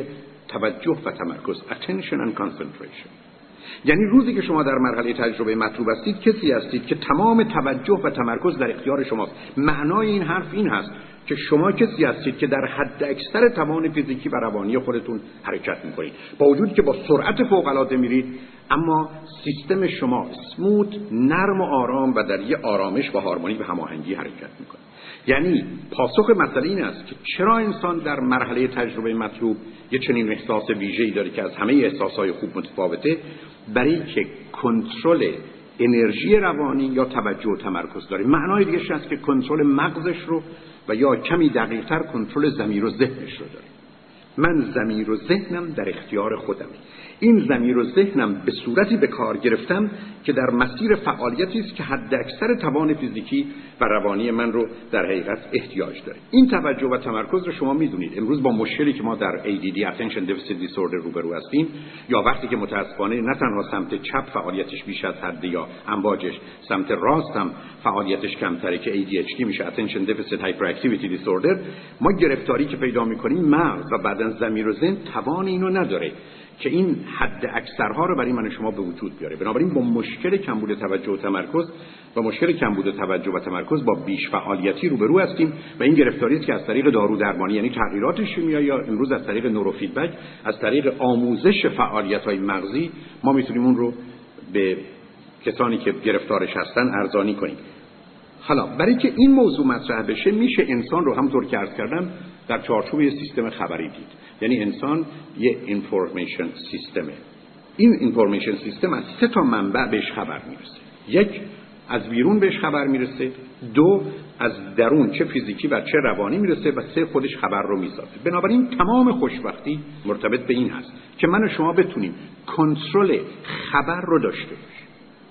A: توجه و تمرکز، attention and concentration. یعنی روزی که شما در مرحله تجربه مطلوب هستید کسی هستید که تمام توجه و تمرکز در اختیار شماست. معنای این حرف این هست که شما کسی هستید که در حد اکثر توان فیزیکی و روانی خودتون حرکت میکنید، با وجودی که با سرعت فوق العاده میرید، اما سیستم شما اسموت، نرم و آرام و در یه آرامش و هارمونی و هماهنگی حرکت میکنه. یعنی پاسخ مسئله این است که چرا انسان در مرحله تجربه مطلوب یه چنین احساس ویژه‌ای داره که از همه احساسهای خوب متفاوته، برای که کنترل انرژی روانی یا توجه و تمرکز داره. معنای دیگه است که کنترل مغزش رو و یا کمی دقیق‌تر کنترل ضمیر و ذهنش رو داره. من ضمیر و ذهنم در اختیار خودم. این ضمیر و ذهنم به صورتی به کار گرفتم که در مسیر فعالیتی است که حد اکثر توان فیزیکی و روانی من رو در حقیقت احتیاج داره. این توجه و تمرکز رو شما میدونید امروز با مشکلی که ما در ای دی دی Attention Deficit Disorder روبرو هستیم، یا وقتی که متاسفانه نه تنها سمت چپ فعالیتش بیش از حد یا امواجش، سمت راست هم فعالیتش کمتره که ای دی اچ دی میشه، Attention Deficit Hyperactivity Disorder، ما گرفتاری که پیدا میکنیم مغز و بعدن ضمیر و ذهن توان اینو نداره که این حد اکثرها رو برای من شما به وجود بیاره. بنابراین با مشکل کمبود توجه و تمرکز و مشکل کمبود توجه و تمرکز با بیش فعالیتی روبرو هستیم و این گرفتاری است که از طریق دارو درمانی، یعنی تغییرات شیمیایی، یا امروز از طریق نوروفیدبک، از طریق آموزش فعالیت‌های مغزی، ما میتونیم اون رو به کسانی که گرفتارش هستن ارزانی کنیم. حالا برای که این موضوع مطرح بشه میشه انسان رو همونطور که عرض کردم در چارچوب یه سیستم خبری دید. یعنی انسان یه اینفورمیشن سیستمه. این اینفورمیشن سیستم از سه تا منبع بهش خبر میرسه. یک، از بیرون بهش خبر میرسه. دو، از درون چه فیزیکی و چه روانی میرسه. و سه، خودش خبر رو میسازه. بنابراین تمام خوشبختی مرتبط به این هست که من و شما بتونیم کنترل خبر رو داشته باشیم،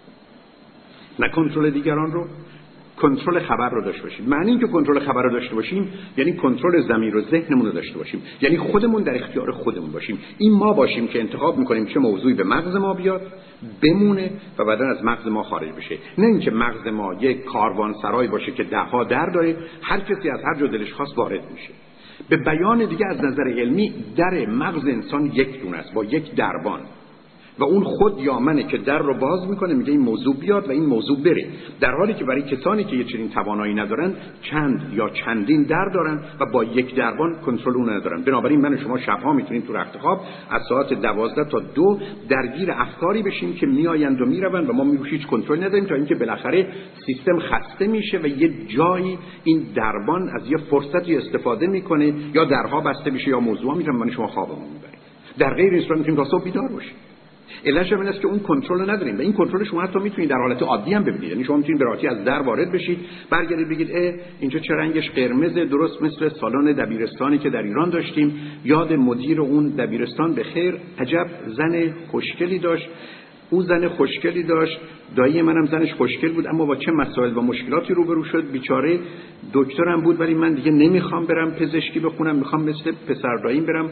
A: نه کنترل دیگران رو، کنترل خبر رو داشته باشیم. معنی این که کنترل خبر رو داشته باشیم یعنی کنترل ضمیر و ذهنمون رو داشته باشیم، یعنی خودمون در اختیار خودمون باشیم. این ما باشیم که انتخاب میکنیم چه موضوعی به مغز ما بیاد، بمونه و بعداً از مغز ما خارج بشه. نه اینکه مغز ما یک کاروانسرای باشه که ده ها در داره، هر کسی از هر جا دلش خواست وارد میشه. به بیان دیگه از نظر علمی در مغز انسان یک دونه است با یک دربان، و اون خود یا منه که در رو باز میکنه، میگه این موضوع بیاد و این موضوع بره. در حالی که برای کسانی که یه چنین توانایی ندارن چند یا چندین در دارن و با یک دربان کنترل اون ندارن. بنابراین من و شما شبها میتونیم تو رخت خواب از ساعت دوازده تا دو درگیر افکاری بشیم که میآیند و میروند و ما میروش هیچ کنترل نداریم، تا اینکه بالاخره سیستم خسته میشه و یه جایی این دربان از یه فرصتی استفاده میکنه، یا درها بسته میشه یا موضوعا میرن من شما خوابمون میبره. در غیر این صورت میتونیم تا صبح بیدار باشیم. علتش این است که اون کنترل رو نداریم و این کنترل شما حتی میتونید در حالت عادی هم ببینید. یعنی شما میتونید به راحتی از در وارد بشید، برگردید بگید اه اینجا چه رنگش قرمزه، درست مثل سالن دبیرستانی که در ایران داشتیم. یاد مدیر اون دبیرستان به خیر، عجب زن خوشگلی داشت، او زن خوشگلی داشت، دایی منم زنش خوشگل بود، اما با چه مسائل و مشکلاتی روبرو شد. بیچاره دکترم بود ولی من دیگه نمیخوام برم پزشکی بخونم، میخوام مثل پسر داییم برم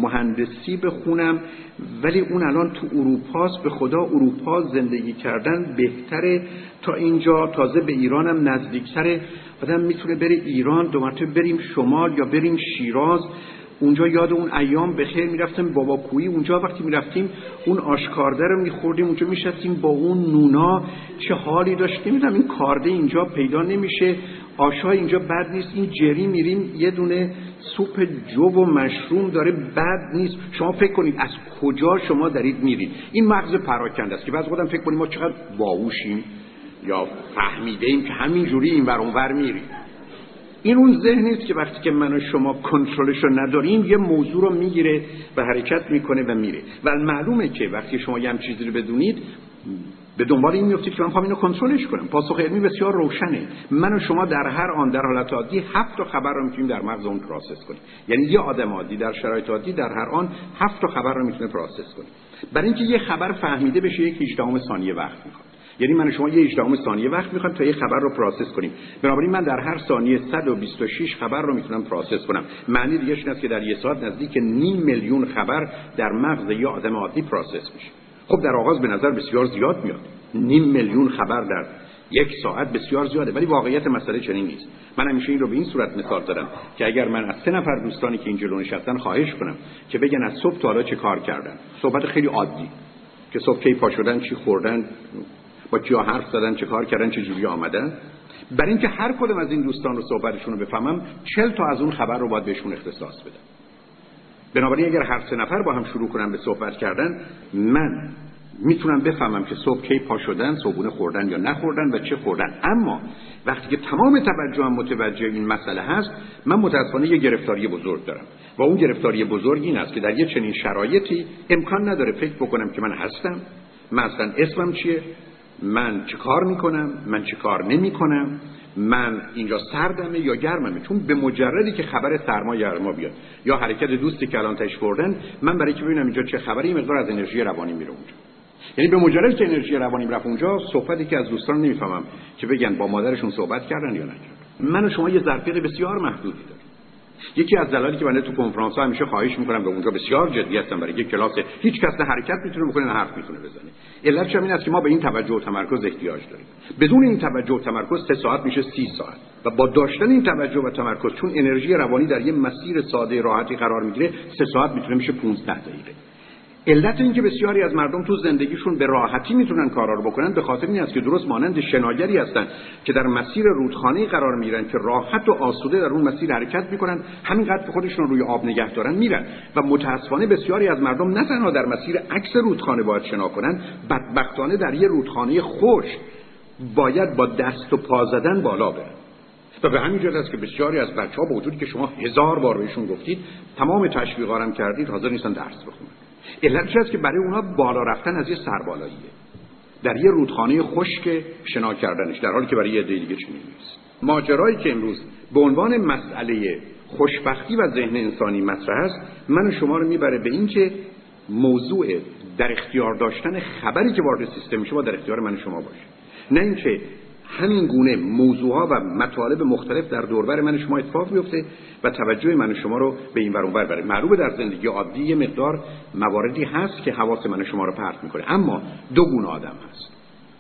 A: مهندسی بخونم. ولی اون الان تو اروپاست، به خدا اروپا زندگی کردن بهتره تا اینجا، تازه به ایرانم نزدیکتره. آدم میتونه بره ایران، دو مرتبه بریم شمال یا بریم شیراز. اونجا یاد اون ایام به خیر میرفتم بابا کویی، اونجا وقتی میرفتیم اون آشکارده رو میخوردیم، اونجا میشستیم با اون نونا، چه حالی داشتیم. میدونم این کارده اینجا پیدا نمیشه، آشای اینجا بد نیست. این جری میریم یه دونه سوپ جو و مشروم داره، بد نیست. شما فکر کنید از کجا شما دارید میرید. این مغز پراکنده است که بعضی وقتا فکر کنیم ما چقدر باهوشیم یا فهمیده ایم که همین جوری این ور اون ور میریم. این اون ذهنی است که وقتی که من و شما کنترلش رو نداریم یه موضوع رو میگیره و حرکت میکنه و میره. و معلومه که وقتی شما یه هم چیزی رو بدونید به دنبال این میفتید که من میخوام اینو کنترلش کنم. پاسخ علمی بسیار روشنه. من و شما در هر آن در حالت عادی هفت تا خبر رو میتونیم در مغز اون پروسس کنیم. یعنی یه آدم عادی در شرایط عادی در هر آن هفت تا خبر رو میتونه پروسس کنه. برای اینکه یه خبر فهمیده بشه یک هجدهم ثانیه وقت میخواد. یعنی من و شما یه هجدهم ثانیه وقت میخوام تا یه خبر رو پروسس کنیم. بنابراین من در هر ثانیه صد و بیست و شش خبر رو میتونم پروسس کنم. معنی دیگه این است که در یه ساعت نزدیک نیم میلیون خبر در مغز یه آدم عادی پروسس میشه. خب در آغاز به نظر بسیار زیاد میاد. نیم میلیون خبر در یک ساعت بسیار زیاده، ولی واقعیت مسئله چنین نیست. من همیشه این رو به این صورت مثال زدم که اگر من از سه نفر دوستانی که این جلو نشستن خواهش کنم که بگن از صبح تا حالا چه کار کردن، صحبت خیلی عادی که صبح کی پا شدن، چی خوردن، با کیا حرف زدن، چه کار کردن، چه جوری آمدن، برای اینکه هر کدوم از این دوستان رو صحبتشون رو بفهمم چهل تا از اون خبر رو باید بهشون اختصاص بدم. بنابراین اگر هر سه نفر با هم شروع کنن به صحبت کردن، من میتونم بفهمم که صبح کی پا شدن، صبحونه خوردن یا نخوردن و چه خوردن. اما وقتی که تمام توجهم متوجه این مسئله هست، من متاسفانه یه گرفتاری بزرگ دارم و اون گرفتاری بزرگ این است که در یه چنین شرایطی امکان نداره فکر بکنم که من هستم، من اصلا اسمم چیه، من چه کار میکنم، من چه کار نمیکنم، من اینجا سردمه یا گرممه. چون به مجردی که خبر سرما یا گرما بیاد یا حرکت دوستی که الان تش بردن، من برای که ببینم اینجا چه خبری، مقدار از انرژی روانی میره اونجا. یعنی به مجردی که انرژی روانیم رفت اونجا، صحبتی که از دوستان نمیفهمم که بگن با مادرشون صحبت کردن یا نکردن. من و شما یه ظرفیت بسیار محدودی داریم. یکی از دلایلی که من تو کنفرانس ها همیشه خواهش میکنم به اونجا بسیار جدی هستم، برای یک کلاس هیچ کس نه حرکت میتونه بکنه نه حرف میتونه بزنه. علتش این است که ما به این توجه و تمرکز احتیاج داریم. بدون این توجه و تمرکز سه ساعت میشه سی ساعت و با داشتن این توجه و تمرکز، چون انرژی روانی در یه مسیر ساده راحتی قرار میگیره، سه ساعت میتونه میشه پانزده دقیقه. علت این که بسیاری از مردم تو زندگیشون به راحتی میتونن کارا رو بکنن به خاطر این است که درست مانند شناگری هستن که در مسیر رودخانه قرار میگیرن که راحت و آسوده در اون مسیر حرکت میکنن، همینقدر که خودشون روی آب نگه دارن میرن. و متاسفانه بسیاری از مردم نه تنها در مسیر عکس رودخانه باید شنا کنن، بدبختانه در یه رودخانه خوش باید با دست و پا زدن بالا برن. و به همین جهت است که بسیاری از بچه‌ها با وجودی که شما هزار بار بهشون گفتید، تمام تشویقا هم کردید، حاضر نیستن درس بخونن. علتش است که برای اونا بالا رفتن از یه سربالاییه، در یه رودخانه خشک شنا کردنش، در حالی که برای یه عده دیگه چنین نیست. ماجرایی که امروز به عنوان مسئله خوشبختی و ذهن انسانی مطرح است، من و شما رو میبره به این که موضوع در اختیار داشتن خبری که وارد سیستم میشه با در اختیار من و شما باشه، نه اینکه همین گونه موضوعها و مطالب مختلف در دوربر من و شما اتفاق بیفته و توجه من و شما رو به این ور اون ور بره. معلومه در زندگی عادی یه مقدار مواردی هست که حواس من و شما رو پرت میکنه، اما دو گونه آدم هست.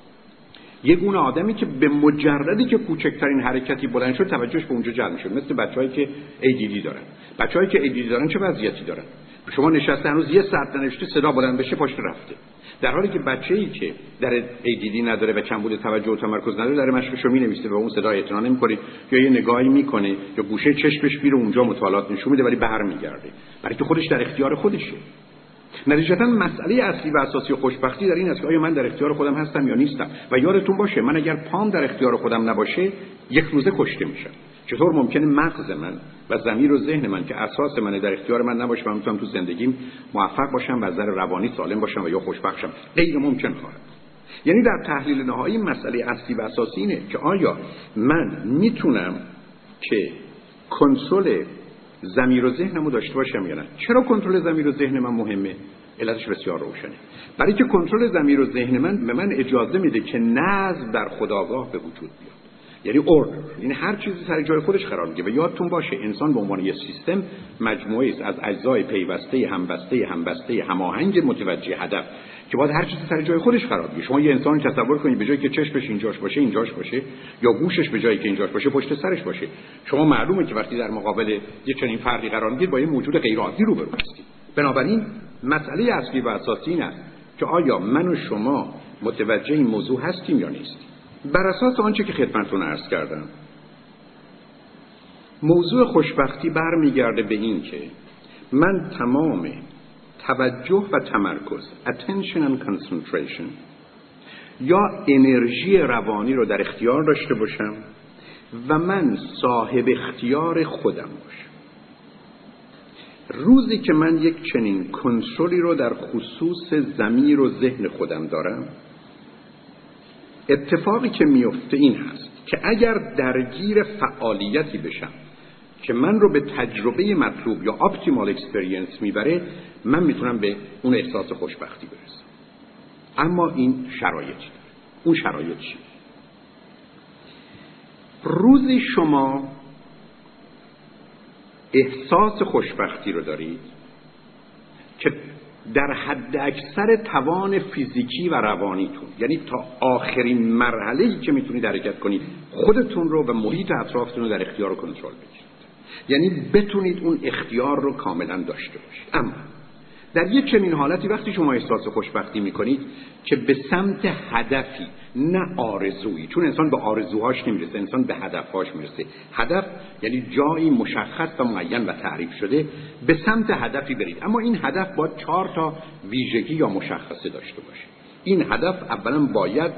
A: یه گونه آدمی که به مجردی که کوچکترین حرکتی بلند شد توجهش به اونجا جلب میشه، مثل بچه‌هایی که ای دی دی دارن. بچه‌هایی که ای دی دی دارن چه وضعیتی دارن؟ شما نشسته هنوز یه ساعت ننوشته، صدا بلند بشه پاش رفته. در حالی که بچه‌ای که در ای دی دی نداره و کمبود توجه و تمرکز نداره، در مشقشو می‌نویسه و اون صدا اعتنا نمی‌کنه یا یه نگاهی می‌کنه یا گوشه چشمش میره اونجا مطالعات نشون میده ولی برمیگرده، برای که خودش در اختیار خودشه. نتیجتاً مسئله اصلی و اساسی خوشبختی در این است که آیا من در اختیار خودم هستم یا نیستم. و یادتون باشه من اگر پام در اختیار خودم نباشه یک روزه کشته میشم. چطور ممکنه مغز من و ضمیر و ذهن من که اساس من در اختیار من نباشه و من میتونم تو زندگیم موفق باشم و از نظر روانی سالم باشم و یا خوشبخت شم؟ غیر ممکن خواهد. یعنی در تحلیل نهایی مسئله اصلی و اساسی اینه که آیا من میتونم که کنترل ضمیر و ذهنمو داشته باشم یا نه. چرا کنترل ضمیر و ذهن من مهمه؟ علتش بسیار روشنه. برای که کنترل ضمیر و ذهن من به من اجازه میده که نظم در خودآگاه به وجود بیاد. یعنی اوردر، یعنی هر چیزی سر جای خودش قرار میگیره. و یادتون باشه انسان به عنوان یک سیستم مجموعه است از اجزای پیوسته، همبسته، همبسته، هماهنگ، متوجه هدف که باید هر چیزی سر جای خودش قرار بگیره. شما یه انسان تصور کنید به جای که چشمش اینجاش باشه اینجاش باشه، یا گوشش به جایی که اینجاش باشه پشت سرش باشه. شما معلومه که وقتی در مقابل یه چنین فردی قرار میگیرید با یه موجود غیر عادی روبرو هستید. بنابراین مسئله اصلی و اساسی این است که آیا من و شما متوجه این موضوع هستیم یا نیستیم. بر اساس آنچه که خدمتتون عرض کردم، موضوع خوشبختی برمیگرده به این که من تمام توجه و تمرکز attention and concentration یا انرژی روانی رو در اختیار داشته باشم و من صاحب اختیار خودم باشم. روزی که من یک چنین کنترلی رو در خصوص ضمیر و ذهن خودم دارم، اتفاقی که میفته این هست که اگر درگیر فعالیتی بشم که من رو به تجربه مطلوب یا اپتیمال اکسپریانس میبره، من میتونم به اون احساس خوشبختی برسم. اما این شرایطی داره. اون شرایط چیه؟ روزی شما احساس خوشبختی رو دارید که در حد اکثر توان فیزیکی و روانیتون، یعنی تا آخرین مرحله‌ای که میتونید حرکت کنید خودتون رو و محیط اطرافتون رو در اختیار و کنترل بگیرید، یعنی بتونید اون اختیار رو کاملا داشته باشید. اما در یک چنین حالتی وقتی شما احساس خوشبختی میکنید که به سمت هدفی نه آرزویی، چون انسان به آرزوهاش نمیرسه، انسان به هدفهاش میرسه. هدف یعنی جایی مشخص و معین و تعریف شده، به سمت هدفی برید. اما این هدف باید چهار تا ویژگی یا مشخصه داشته باشه. این هدف اولا باید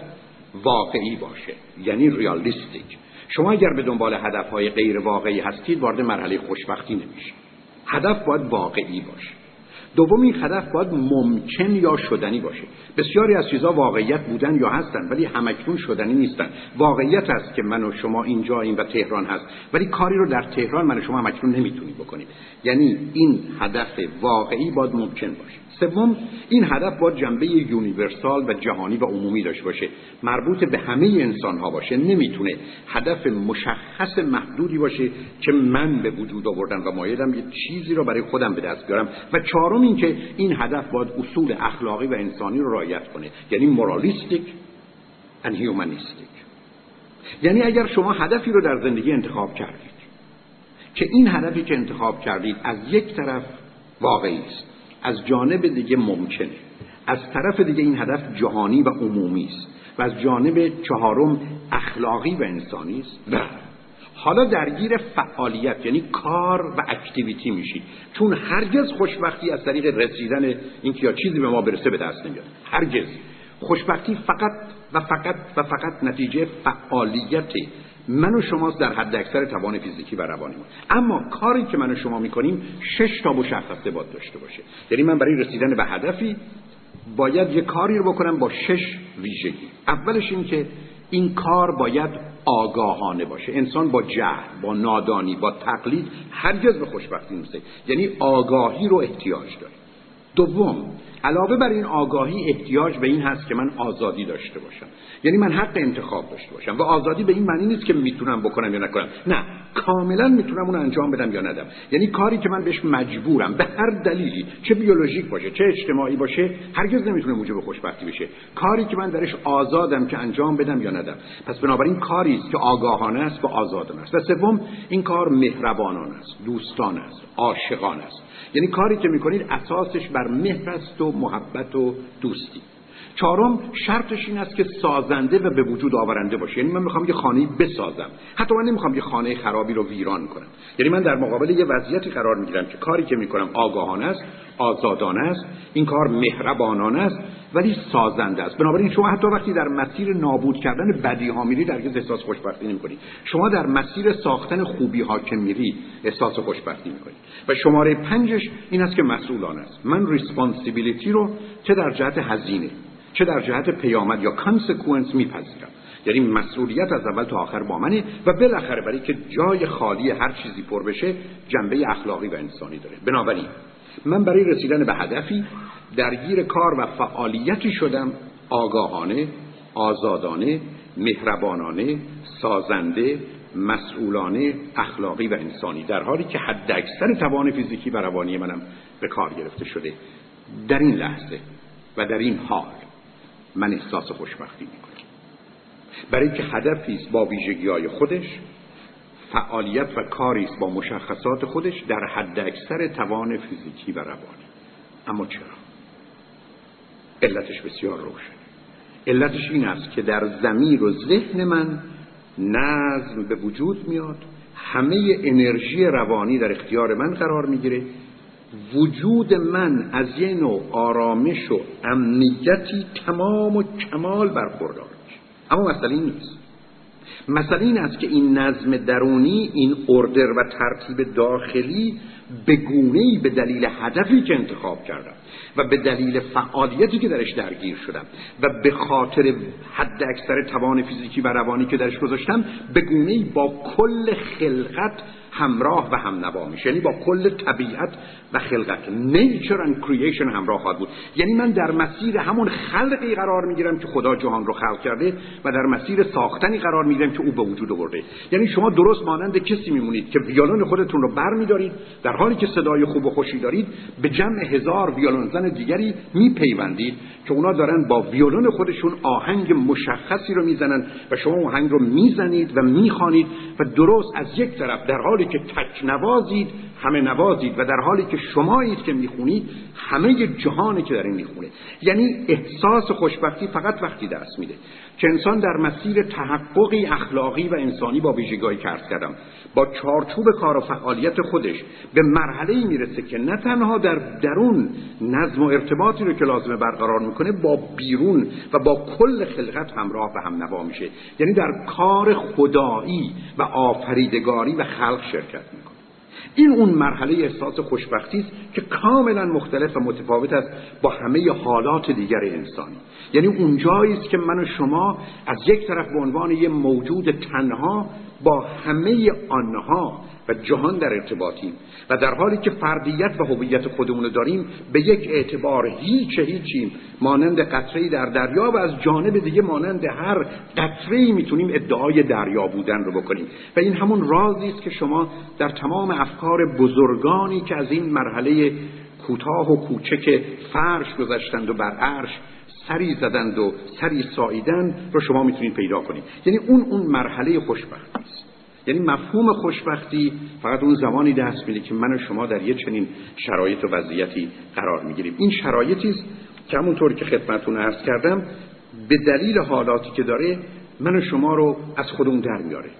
A: واقعی باشه، یعنی ریالیستیک. شما اگر به دنبال هدفهای غیر واقعی هستید وارد مرحله خوشبختی نمیشید. هدف باید واقعی باشه. دوم، این هدف باید ممکن یا شدنی باشه. بسیاری از چیزها واقعیت بودن یا هستن ولی همکنون شدنی نیستن. واقعیت است که من و شما اینجاییم و تهران هست، ولی کاری رو در تهران من و شما همکنون نمیتونیم بکنیم. یعنی این هدف واقعی باید ممکن باشه. سوم، این هدف باید جنبه یونیورسال و جهانی و عمومی داشته باشه، مربوط به همه انسان ها باشه. نمیتونه هدف مشخص محدودی باشه که من به وجود آوردم و مایلم یه چیزی رو برای خودم به دست بیارم. و چهارم این که این هدف باید اصول اخلاقی و انسانی رو رعایت کنه، یعنی مورالیستیک and humanistic. یعنی اگر شما هدفی رو در زندگی انتخاب کردید که این هدفی که انتخاب کردید از یک طرف واقعی است، از جانب دیگه ممکنه، از طرف دیگه این هدف جهانی و عمومی است و از جانب چهارم اخلاقی و انسانی است، و حالا درگیر فعالیت یعنی کار و اکتیویتی میشید. چون هرگز خوشبختی از طریق رسیدن اینکه یا چیزی به ما برسه به دست نمیاد. هرگز. خوشبختی فقط و فقط و فقط نتیجه فعالیت من و شماست در حد اکثر توان فیزیکی و روانی ما. اما کاری که من و شما میکنیم شش تا مشخصه باید داشته باشه. یعنی من برای رسیدن به هدفی باید یه کاری رو بکنم با شش ویژگی. اولش این که این کار باید آگاهانه باشه. انسان با جهل، با نادانی، با تقلید هرگز به خوشبختی نمیرسه. یعنی آگاهی رو احتیاج داره. دوم، علاوه بر این آگاهی احتیاج به این هست که من آزادی داشته باشم. یعنی من حق انتخاب داشته باشم. و آزادی به این معنی نیست که میتونم بکنم یا نکنم. نه، کاملا میتونم اون انجام بدم یا ندم. یعنی کاری که من بهش مجبورم به هر دلیلی، چه بیولوژیک باشه چه اجتماعی باشه، هرگز نمیتونه موجب خوشبختی بشه. کاری که من درش آزادم که انجام بدم یا ندم. پس بنابراین کاری است که آگاهانه است و آزادانه است. و سوم، این کار مهربانانه است، دوستانه است، عاشقانه است. یعنی کاری که میکنید اساسش بر مهر است و محبت و دوستی. چهارم، شرطش این است که سازنده و به وجود آورنده باشه. یعنی من میخوام یه خانه‌ای بسازم، حتی من نمیخوام یه خانه خرابی رو ویران کنم. یعنی من در مقابل یه وضعیتی قرار میگیرم که کاری که میکنم آگاهانه است، آزادانه است، این کار مهربانانه است ولی سازنده است. بنابراین شما حتی وقتی در مسیر نابود کردن بدیها میرید هرگز احساس خوشبختی نمیکنید. شما در مسیر ساختن خوبی ها که میرید احساس خوشبختی میکنید. و شماره پنجش این است که مسئولانه است. من ریسپانسیبیلیتی رو چه در جهت هزینه چه در جهت پیامد یا کانسیکوئنس میپذیرم. یعنی مسئولیت از اول تا آخر با منه و بالاخره برای که جای خالی هر چیزی پر بشه جنبه اخلاقی و انسانی داره. بنابراین من برای رسیدن به هدفی درگیر کار و فعالیتی شدم آگاهانه، آزادانه، مهربانانه، سازنده، مسئولانه، اخلاقی و انسانی، در حالی که حد اکثر توان فیزیکی و روانی منم به کار گرفته شده. در این لحظه و در این حال من احساس خوشبختی میکنم، برای که هدفی است با ویژگی‌های خودش، فعالیت و کاری است با مشخصات خودش در حد اکثر توان فیزیکی و روانی. اما چرا؟ علتش بسیار روشن. علتش این است که در ضمیر و ذهن من نظم به وجود میاد، همه انرژی روانی در اختیار من قرار میگیره، وجود من از یه نوع آرامش و امنیتی تمام و کمال برخوردار میشه. اما مسئله این نیست. مسئله این است که این نظم درونی، این اردر و ترتیب داخلی به گونه‌ای به دلیل هدفی که انتخاب کردم و به دلیل فعالیتی که درش درگیر شدم و به خاطر حد اکثر توان فیزیکی و روانی که درش گذاشتم، به گونه‌ای با کل خلقت همراه و همنوا میشه، یعنی با کل طبیعت و خلقت، nature and creation همراه خواهد بود. یعنی من در مسیر همون خلقی قرار میگیرم که خدا جهان رو خلق کرده و در مسیر ساختنی قرار میگیرم که او به وجود آورده. یعنی شما درست مانند کسی میمونید که ویولون خودتون رو برمی‌دارید، در حالی که صدای خوب و خوشی دارید به جمع هزار ویولون زن دیگری میپیوندید که اونا دارن با ویولون خودشون آهنگ مشخصی رو میزنن و شما آهنگ رو میزنید و میخوانید و درست از یک طرف در حالی که تک نوازید همه نوازید و در حالی که شمایید که میخونید همه جهانی که دارین میخونه. یعنی احساس خوشبختی فقط وقتی دست میده که انسان در مسیر تحققی اخلاقی و انسانی با ویژگی‌هایی که عرض کردم با چارچوب کار و فعالیت خودش به مرحله‌ای میرسه که نه تنها در درون نظم و ارتباطی رو که لازمه برقرار میکنه با بیرون و با کل خلقت همراه و همنوا میشه، یعنی در کار خدایی و آفریدگاری و خلق شرکت میکنه. این اون مرحله احساس خوشبختی است که کاملا مختلف و متفاوت است با همه حالات دیگر انسانی. یعنی اونجایی است که من و شما از یک طرف به عنوان یک موجود تنها با همه آنها و جهان در ارتباطیم و در حالی که فردیت و هویت خودمون رو داریم به یک اعتبار هیچ هیچیم، مانند قطره‌ای در دریا، و از جانب دیگه مانند هر قطره‌ای میتونیم ادعای دریا بودن رو بکنیم. و این همون رازی است که شما در تمام افکار بزرگانی که از این مرحله کوتاه و کوچک فرش گذشتند و بر عرش سری زدند و سری ساییدن رو شما میتونید پیدا کنید. یعنی اون اون مرحله خوشبختی است. یعنی مفهوم خوشبختی فقط اون زمانی دست میده که من و شما در یه چنین شرایط و وضعیتی قرار میگیریم. این شرایطی است که همونطور که خدمتتون عرض کردم به دلیل حالاتی که داره من و شما رو از خودمون در میاره.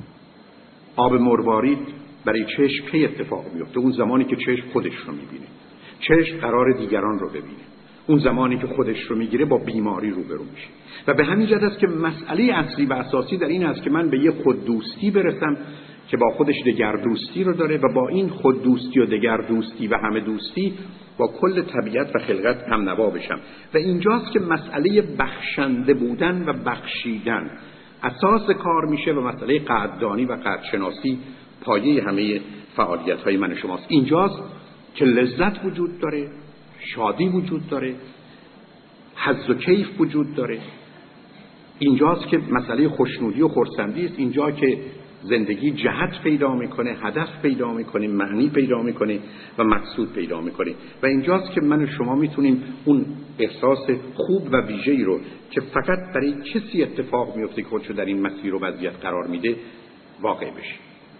A: آب مروارید برای چشم کی اتفاق میفته؟ اون زمانی که چشم خودش رو میبینه. چشم قرار دیگران رو ببینه. اون زمانی که خودش رو میگیره با بیماری روبرو میشه. و به همین جهت است که مسئله اصلی و اساسی در این است که من به یه خوددوستی برسم که با خودش دگردوستی رو داره و با این خوددوستی و دگردوستی و همه دوستی با کل طبیعت و خلقت هم نوا بشم. و اینجاست که مسئله بخشنده بودن و بخشیدن اساس کار میشه و مسئله قدردانی و قدرشناسی پایه همه فعالیت‌های من و شماست. اینجاست که لذت وجود داره، شادی وجود داره، حظ و کیف وجود داره. اینجاست که مسئله خوشنودی و خرسندی است. اینجا که زندگی جهت پیدا میکنه، هدف پیدا میکنه، معنی پیدا میکنه و مقصود پیدا میکنه. و اینجاست که من و شما میتونیم اون احساس خوب و ویژه‌ای رو که فقط برای کسی اتفاق میفته که خودشو در این مسیر و وضعیت قرار میده واقع بشه.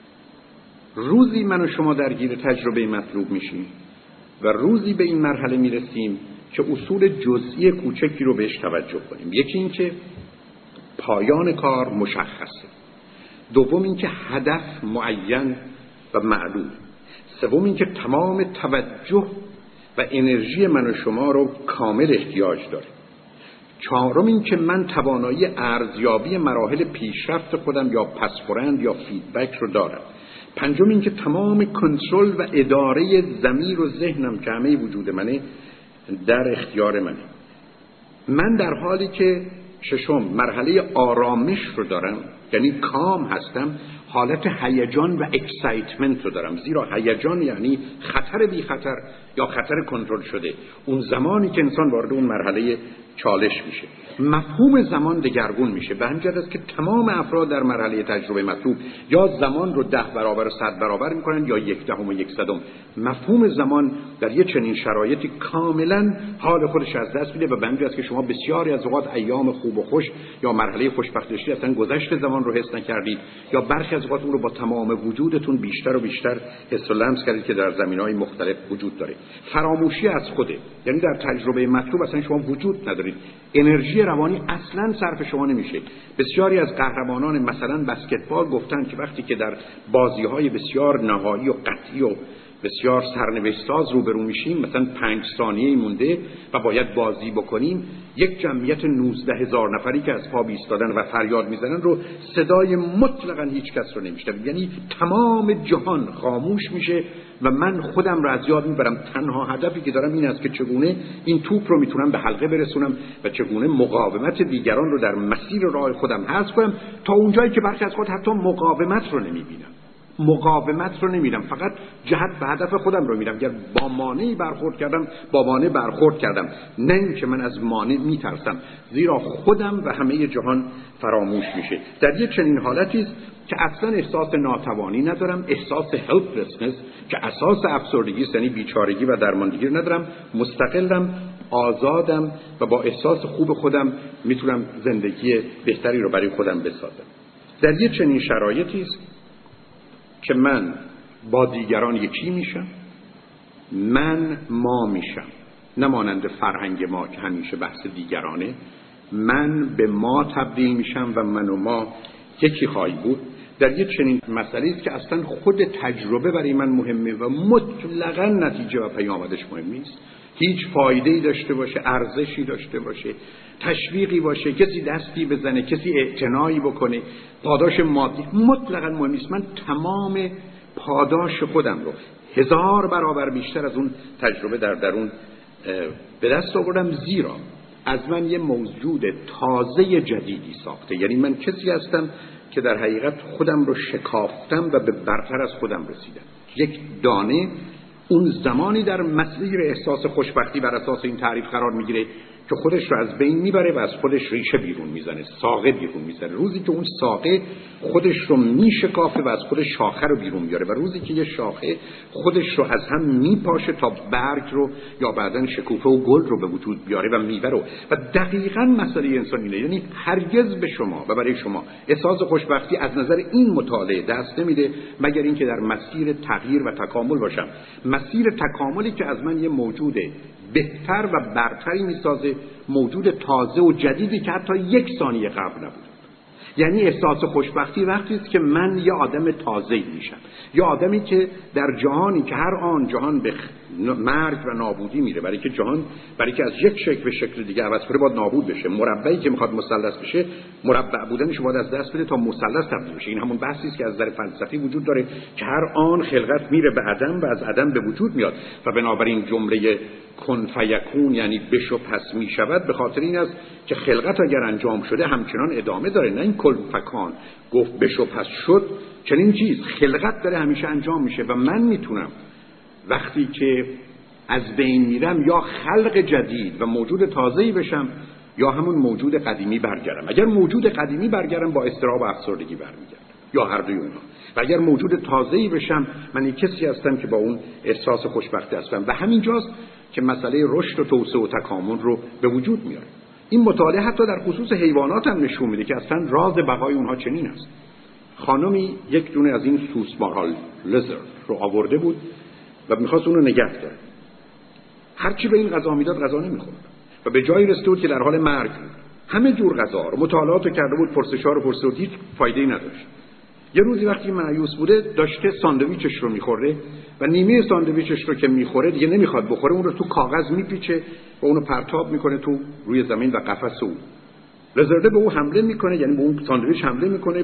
A: روزی من و شما درگیر تجربه مطلوب میشیم و روزی به این مرحله میرسیم که اصول جزئی کوچکی رو بهش توجه کنیم. یکی این که پایان کار مشخصه، دوم این که هدف معین و معلوم، سوم این که تمام توجه و انرژی من و شما رو کامل احتیاج داره، چهارم این که من توانایی ارزیابی مراحل پیشرفت خودم یا پس‌خورند یا فیدبک رو دارم، پنجم این که تمام کنترل و اداره ضمیر و ذهنم که همه وجود منه در اختیار منه. من در حالی که ششم مرحله آرامش رو دارم، یعنی کام هستم، حالت هیجان و اکسایتمنت رو دارم، زیرا هیجان یعنی خطر بی خطر یا خطر کنترل شده. اون زمانی که انسان وارد اون مرحله چالش میشه مفهوم زمان دگرگون میشه. به همین جهت است که تمام افراد در مرحله تجربه مطلوب یا زمان رو ده برابر و صد برابر میکنن یا یک دهم و یک صدم. مفهوم زمان در یه چنین شرایطی کاملا حال خودش از دست میده و به همین جهت است که شما بسیاری از اوقات ایام خوب و خوش یا مرحله خوشبختی اصلا گذشت زمان رو حس نکردید یا برخی از اوقات اون رو با تمام وجودتون بیشتر و بیشتر حس و لمس کردید که در زمینه‌های مختلف وجود داره. فراموشی از خوده، یعنی در تجربه مطلوب اصلا شما وجود ندارید، انرژی روانی اصلا صرف شما نمیشه. بسیاری از قهرمانان مثلا بسکتبال گفتن که وقتی که در بازی‌های بسیار نهایی و قطعی و بسیار سرنوشت ساز روبرو میشیم، مثلا پنج ثانیه مونده و باید بازی بکنیم، یک جمعیت نوزده هزار نفری که از پا ایستادن و فریاد میزنن رو صدای مطلقاً هیچ کس رو نمیشنوه. یعنی تمام جهان خاموش میشه و من خودم رو از یاد میبرم. تنها هدفی که دارم این است که چگونه این توپ رو میتونم به حلقه برسونم و چگونه مقاومت دیگران رو در مسیر راه خودم حذف کنم تا اونجایی که برخی از خود حتی مقاومت رو نمیبینم. مقاومت رو نمیرم، فقط جهت به هدف خودم رو میرم. اگر با مانعی برخورد کردم با مانع برخورد کردم، نه اینکه من از مانع میترسم، زیرا خودم و همه جهان فراموش میشه. در یک چنین حالتی است که اصلا احساس ناتوانی ندارم، احساس helplessness که اساس افسردگی است، یعنی بیچارگی و درماندگی ندارم، مستقلم، آزادم و با احساس خوب خودم میتونم زندگی بهتری رو برای خودم بسازم. در یک چنین شرایطی است که من با دیگران یکی میشم، من ما میشم، نه مانند فرهنگ ما که همیشه بحث دیگرانه. من به ما تبدیل میشم و من و ما یکی خواهی بود. در یک چنین مسئله است که اصلا خود تجربه برای من مهمه و مطلقاً نتیجه و پیامدش مهم نیست. هیچ فایده‌ای داشته باشه، ارزشی داشته باشه، تشویقی باشه، کسی دستی بزنه، کسی اعتنایی بکنه، پاداش مادی مطلقاً مهم نیست. من تمام پاداش خودم رو هزار برابر بیشتر از اون تجربه در درون به دست آوردم، زیرا از من یه موجود تازه جدیدی ساخته. یعنی من کسی هستم که در حقیقت خودم رو شکافتم و به برتر از خودم رسیدم. یک دانه اون زمانی در مسیر احساس خوشبختی بر اساس این تعریف قرار میگیره که خودش رو از بین میبره و از خودش ریشه بیرون میزنه، ساقه بیرون میزنه. روزی که اون ساقه خودش رو میشکافه و از خودش شاخه رو بیرون میاره و روزی که یه شاخه خودش رو از هم میپاشه تا برگ رو یا بعدن شکوفه و گل رو به وجود بیاره و میوه رو. و دقیقاً مسئله انسان اینه، یعنی هرگز به شما و برای شما احساس خوشبختی از نظر این مطالعه دست نمیده مگر اینکه در مسیر تغییر و تکامل باشم. مسیر تکاملی که از من یه موجود بهتر و برتری میسازه، موجود تازه و جدیدی که حتی یک ثانیه قبل نبود. یعنی احساس خوشبختی وقتی است که من یه آدم تازه‌ای میشم، یه آدمی که در جهانی که هر آن جهان به مرگ و نابودی میره، برای که جهان برای که از یک شکل به شکل دیگه عوض کنه باید نابود بشه. مربعی که میخواد مثلث بشه، مربع بودنش باید از دست بده تا مثلث تبدیل بشه. این همون بحثی است که از نظر فلسفی وجود داره که هر آن خلقت میره به عدم و از عدم به وجود میاد و بنابراین جمله کن فیکون یعنی بشو پس میشود به خاطر این است که خلقت اگر انجام شده همچنان ادامه داره، نه این کل فکان گفت بشو پس شد. چنین چیز خلقت داره همیشه انجام میشه و من میتونم وقتی که از بین میرم یا خلق جدید و موجود تازه‌ای بشم یا همون موجود قدیمی برگردم. اگر موجود قدیمی برگردم با اضطراب و افسردگی برمیگردم یا هر دوی اونها، و اگر موجود تازه‌ای بشم من یک کسی هستم که با اون احساس خوشبختی هستم. و همینجاست که مسئله رشد و توسعه و تکامل رو به وجود میاره. این مطالعه حتی در خصوص حیوانات هم نشون میده که اصلا راز بقای اونها چنین است. خانمی یک دونه از این سوسمارال لزر رو آورده بود و میخواست اون رو نگه داره. هرچی به این غذا میداد غذا نمیخورد و به جایی رسید بود که در حال مرگ بود. همه جور غذا رو مطالعات رو کرده بود، پرسش‌ها رو پرسید، هیچ فایده‌ای نداشت. یه روزی وقتی مایوس بوده داشته ساندویچش رو میخوره و نیمه ساندویچش رو که میخوره دیگه نمیخواد بخوره، اون رو تو کاغذ میپیچه و اونو پرتاب میکنه تو روی زمین و قفس او. لزرده به او حمله میکنه، یعنی به اون ساندویچ حمله میکنه،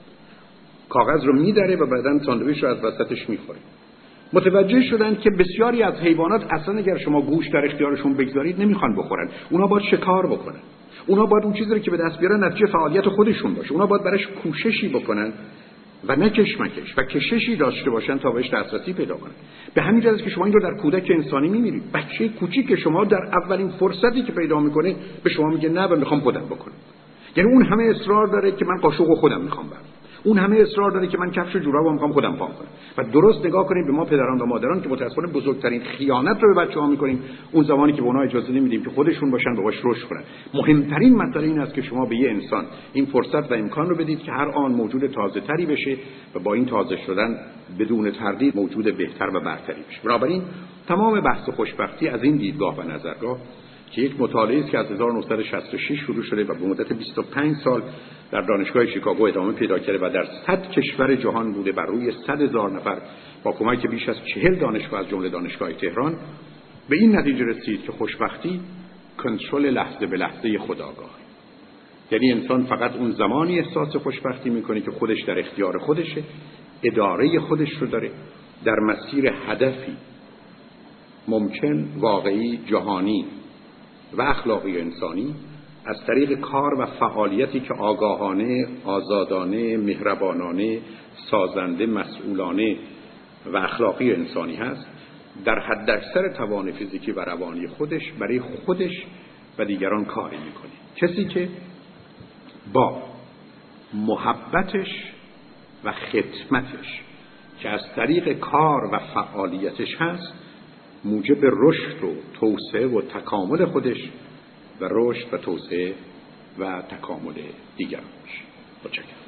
A: کاغذ رو میدره و بعدن ساندویچ رو از وسطش میخوره. متوجه شدن که بسیاری از حیوانات اصلا اگر شما گوشت در اختیارشون بگذارید نمیخوان بخورن، اونا باید شکار بکنن، اونا باید اون چیزی رو که به دست بیارن نتیجه فعالیت خودشون باشه، اونا باید براش کوششی بکنن و نه کشمکش و کششی داشته باشن تا بهش دسترسی پیدا کنن. به همین جهت که شما این رو در کودک انسانی می‌بینید. بچه کوچیک شما در اولین فرصتی که پیدا میکنه به شما میگه نه و میخوام خودم بکنم. یعنی اون همه اصرار داره که من قاشق خودم میخوام برم، اون همه اصرار داره که من کفش و جورابو میخوام خودم پام کنم. و درست نگاه کنید به ما پدران و مادران که متأسفانه بزرگترین خیانت رو به بچه‌ها میکنیم اون زمانی که به اونها اجازه نمیدیم که خودشون باشن و باش رشد کنن. مهمترین مسئله این است که شما به یه انسان این فرصت و امکان رو بدید که هر آن موجود تازه‌تری بشه و با این تازه شدن بدون تردید موجود بهتر و برتری بشه. بنابراین تمام بحث خوشبختی از این دیدگاه و نظرگاه که یک مطالعه است که از هزار و نهصد و شصت و شش شروع شده و به مدت بیست و پنج سال در دانشگاه شیکاگو ادامه پیدا کرده و در صد کشور جهان بوده، بر روی صد هزار نفر با کمک بیش از چهل دانشگاه از جمله دانشگاه تهران، به این نتیجه رسید که خوشبختی کنترل لحظه به لحظه خودآگاه. یعنی انسان فقط اون زمانی احساس خوشبختی میکنه که خودش در اختیار خودشه، اداره خودش رو داره، در مسیر هدفی ممکن، واقعی، جهانی و اخلاقی انسانی از طریق کار و فعالیتی که آگاهانه، آزادانه، مهربانانه، سازنده، مسئولانه و اخلاقی انسانی هست، در حد اکثر توان فیزیکی و روانی خودش برای خودش و دیگران کاری میکنه. کسی که با محبتش و خدمتش که از طریق کار و فعالیتش هست موجب رشد و توسعه و تکامل خودش و رشد و توسعه و تکامل دیگران میشه. متشکرم.